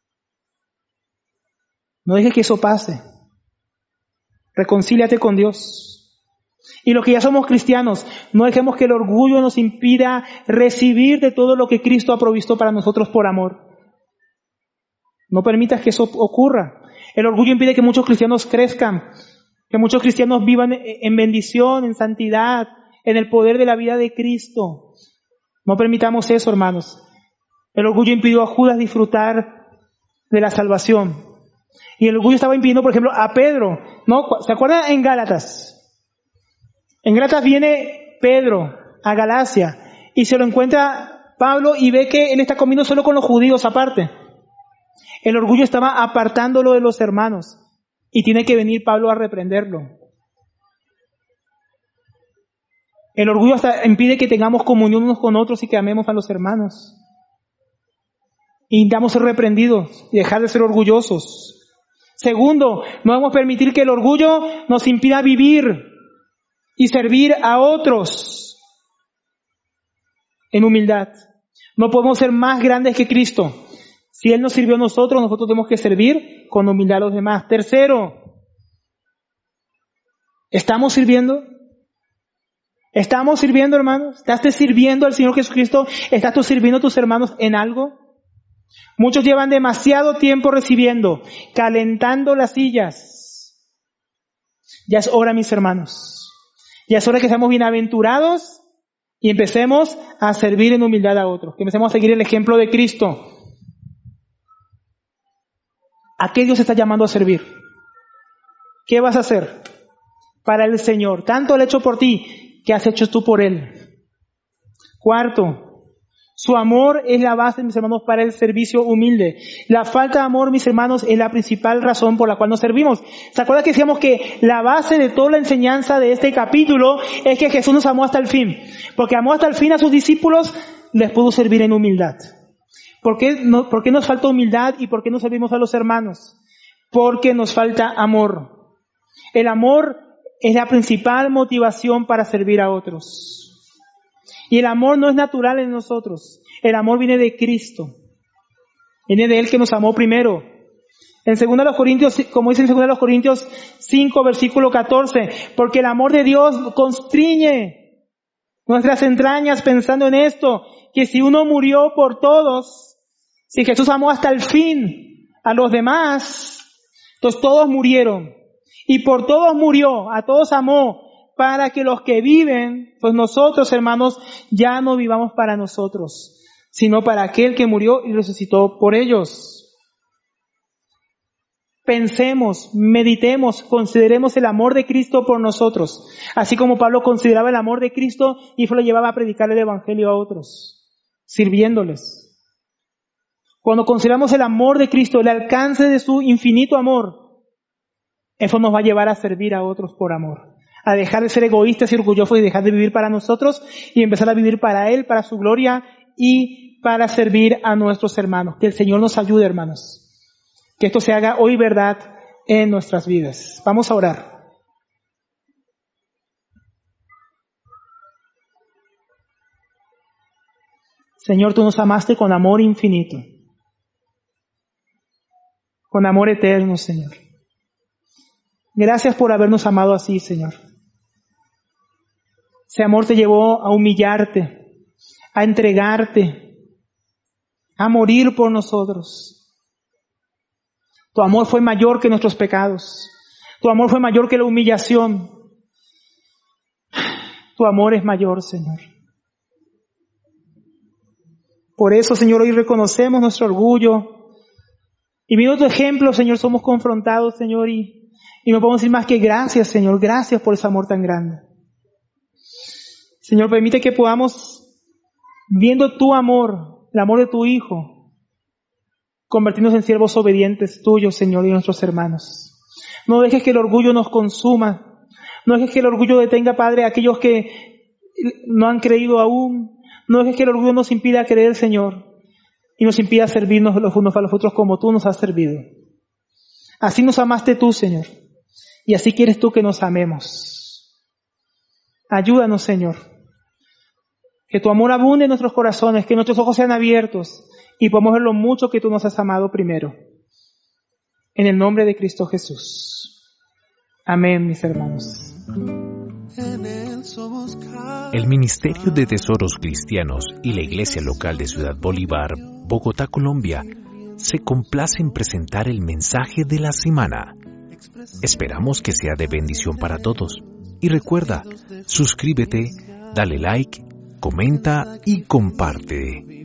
No dejes que eso pase. Reconcíliate con Dios. Y los que ya somos cristianos, no dejemos que el orgullo nos impida recibir de todo lo que Cristo ha provisto para nosotros por amor. No permitas que eso ocurra. El orgullo impide que muchos cristianos crezcan, que muchos cristianos vivan en bendición, en santidad, en el poder de la vida de Cristo. No permitamos eso, hermanos. El orgullo impidió a Judas disfrutar de la salvación. Y el orgullo estaba impidiendo, por ejemplo, a Pedro. ¿No? ¿Se acuerdan en Gálatas? En Gálatas viene Pedro a Galacia y se lo encuentra Pablo y ve que él está comiendo solo con los judíos aparte. El orgullo estaba apartándolo de los hermanos y tiene que venir Pablo a reprenderlo. El orgullo hasta impide que tengamos comunión unos con otros y que amemos a los hermanos. Y damos ser reprendidos y dejar de ser orgullosos. Segundo, no debemos permitir que el orgullo nos impida vivir y servir a otros en humildad. No podemos ser más grandes que Cristo. Si Él nos sirvió a nosotros, nosotros tenemos que servir con humildad a los demás. Tercero, ¿estamos sirviendo? ¿Estamos sirviendo, hermanos? ¿Estás sirviendo al Señor Jesucristo? ¿Estás tú sirviendo a tus hermanos en algo? Muchos llevan demasiado tiempo recibiendo, calentando las sillas. Ya es hora, mis hermanos. Ya es hora que seamos bienaventurados y empecemos a servir en humildad a otros. Que empecemos a seguir el ejemplo de Cristo. ¿A qué Dios está llamando a servir? ¿Qué vas a hacer para el Señor? Tanto Él ha hecho por ti, ¿qué has hecho tú por Él? Cuarto, su amor es la base, mis hermanos, para el servicio humilde. La falta de amor, mis hermanos, es la principal razón por la cual nos servimos. ¿Se acuerdan que decíamos que la base de toda la enseñanza de este capítulo es que Jesús nos amó hasta el fin? Porque amó hasta el fin a sus discípulos, les pudo servir en humildad. ¿Por qué, no, ¿Por qué nos falta humildad y por qué no servimos a los hermanos? Porque nos falta amor. El amor es la principal motivación para servir a otros. Y el amor no es natural en nosotros. El amor viene de Cristo. Viene de Él que nos amó primero. En segunda de los Corintios, como dice en segunda de los Corintios cinco, versículo catorce, porque el amor de Dios constriñe nuestras entrañas pensando en esto, que si uno murió por todos, si Jesús amó hasta el fin a los demás, entonces todos murieron. Y por todos murió, a todos amó, para que los que viven, pues nosotros, hermanos, ya no vivamos para nosotros, sino para aquel que murió y resucitó por ellos. Pensemos, meditemos, consideremos el amor de Cristo por nosotros, así como Pablo consideraba el amor de Cristo y lo llevaba a predicar el Evangelio a otros, sirviéndoles. Cuando consideramos el amor de Cristo, el alcance de su infinito amor, eso nos va a llevar a servir a otros por amor, a dejar de ser egoístas y orgullosos y dejar de vivir para nosotros y empezar a vivir para Él, para su gloria y para servir a nuestros hermanos. Que el Señor nos ayude, hermanos. Que esto se haga hoy verdad en nuestras vidas. Vamos a orar. Señor, tú nos amaste con amor infinito, con amor eterno, Señor. Gracias por habernos amado así, Señor. Ese amor te llevó a humillarte, a entregarte, a morir por nosotros. Tu amor fue mayor que nuestros pecados. Tu amor fue mayor que la humillación. Tu amor es mayor, Señor. Por eso, Señor, hoy reconocemos nuestro orgullo. Y viendo tu ejemplo, Señor, somos confrontados, Señor, y, y no podemos decir más que gracias, Señor. Gracias por ese amor tan grande. Señor, permite que podamos, viendo tu amor, el amor de tu Hijo, convertirnos en siervos obedientes tuyos, Señor, y nuestros hermanos. No dejes que el orgullo nos consuma. No dejes que el orgullo detenga, Padre, a aquellos que no han creído aún. No dejes que el orgullo nos impida creer, Señor, y nos impida servirnos los unos a los otros como tú nos has servido. Así nos amaste tú, Señor, y así quieres tú que nos amemos. Ayúdanos, Señor, que tu amor abunde en nuestros corazones, que nuestros ojos sean abiertos y podamos ver lo mucho que tú nos has amado primero. En el nombre de Cristo Jesús. Amén, mis hermanos. El Ministerio de Tesoros Cristianos y la Iglesia Local de Ciudad Bolívar, Bogotá, Colombia, se complace en presentar el mensaje de la semana. Esperamos que sea de bendición para todos. Y recuerda, suscríbete, dale like, comenta y comparte.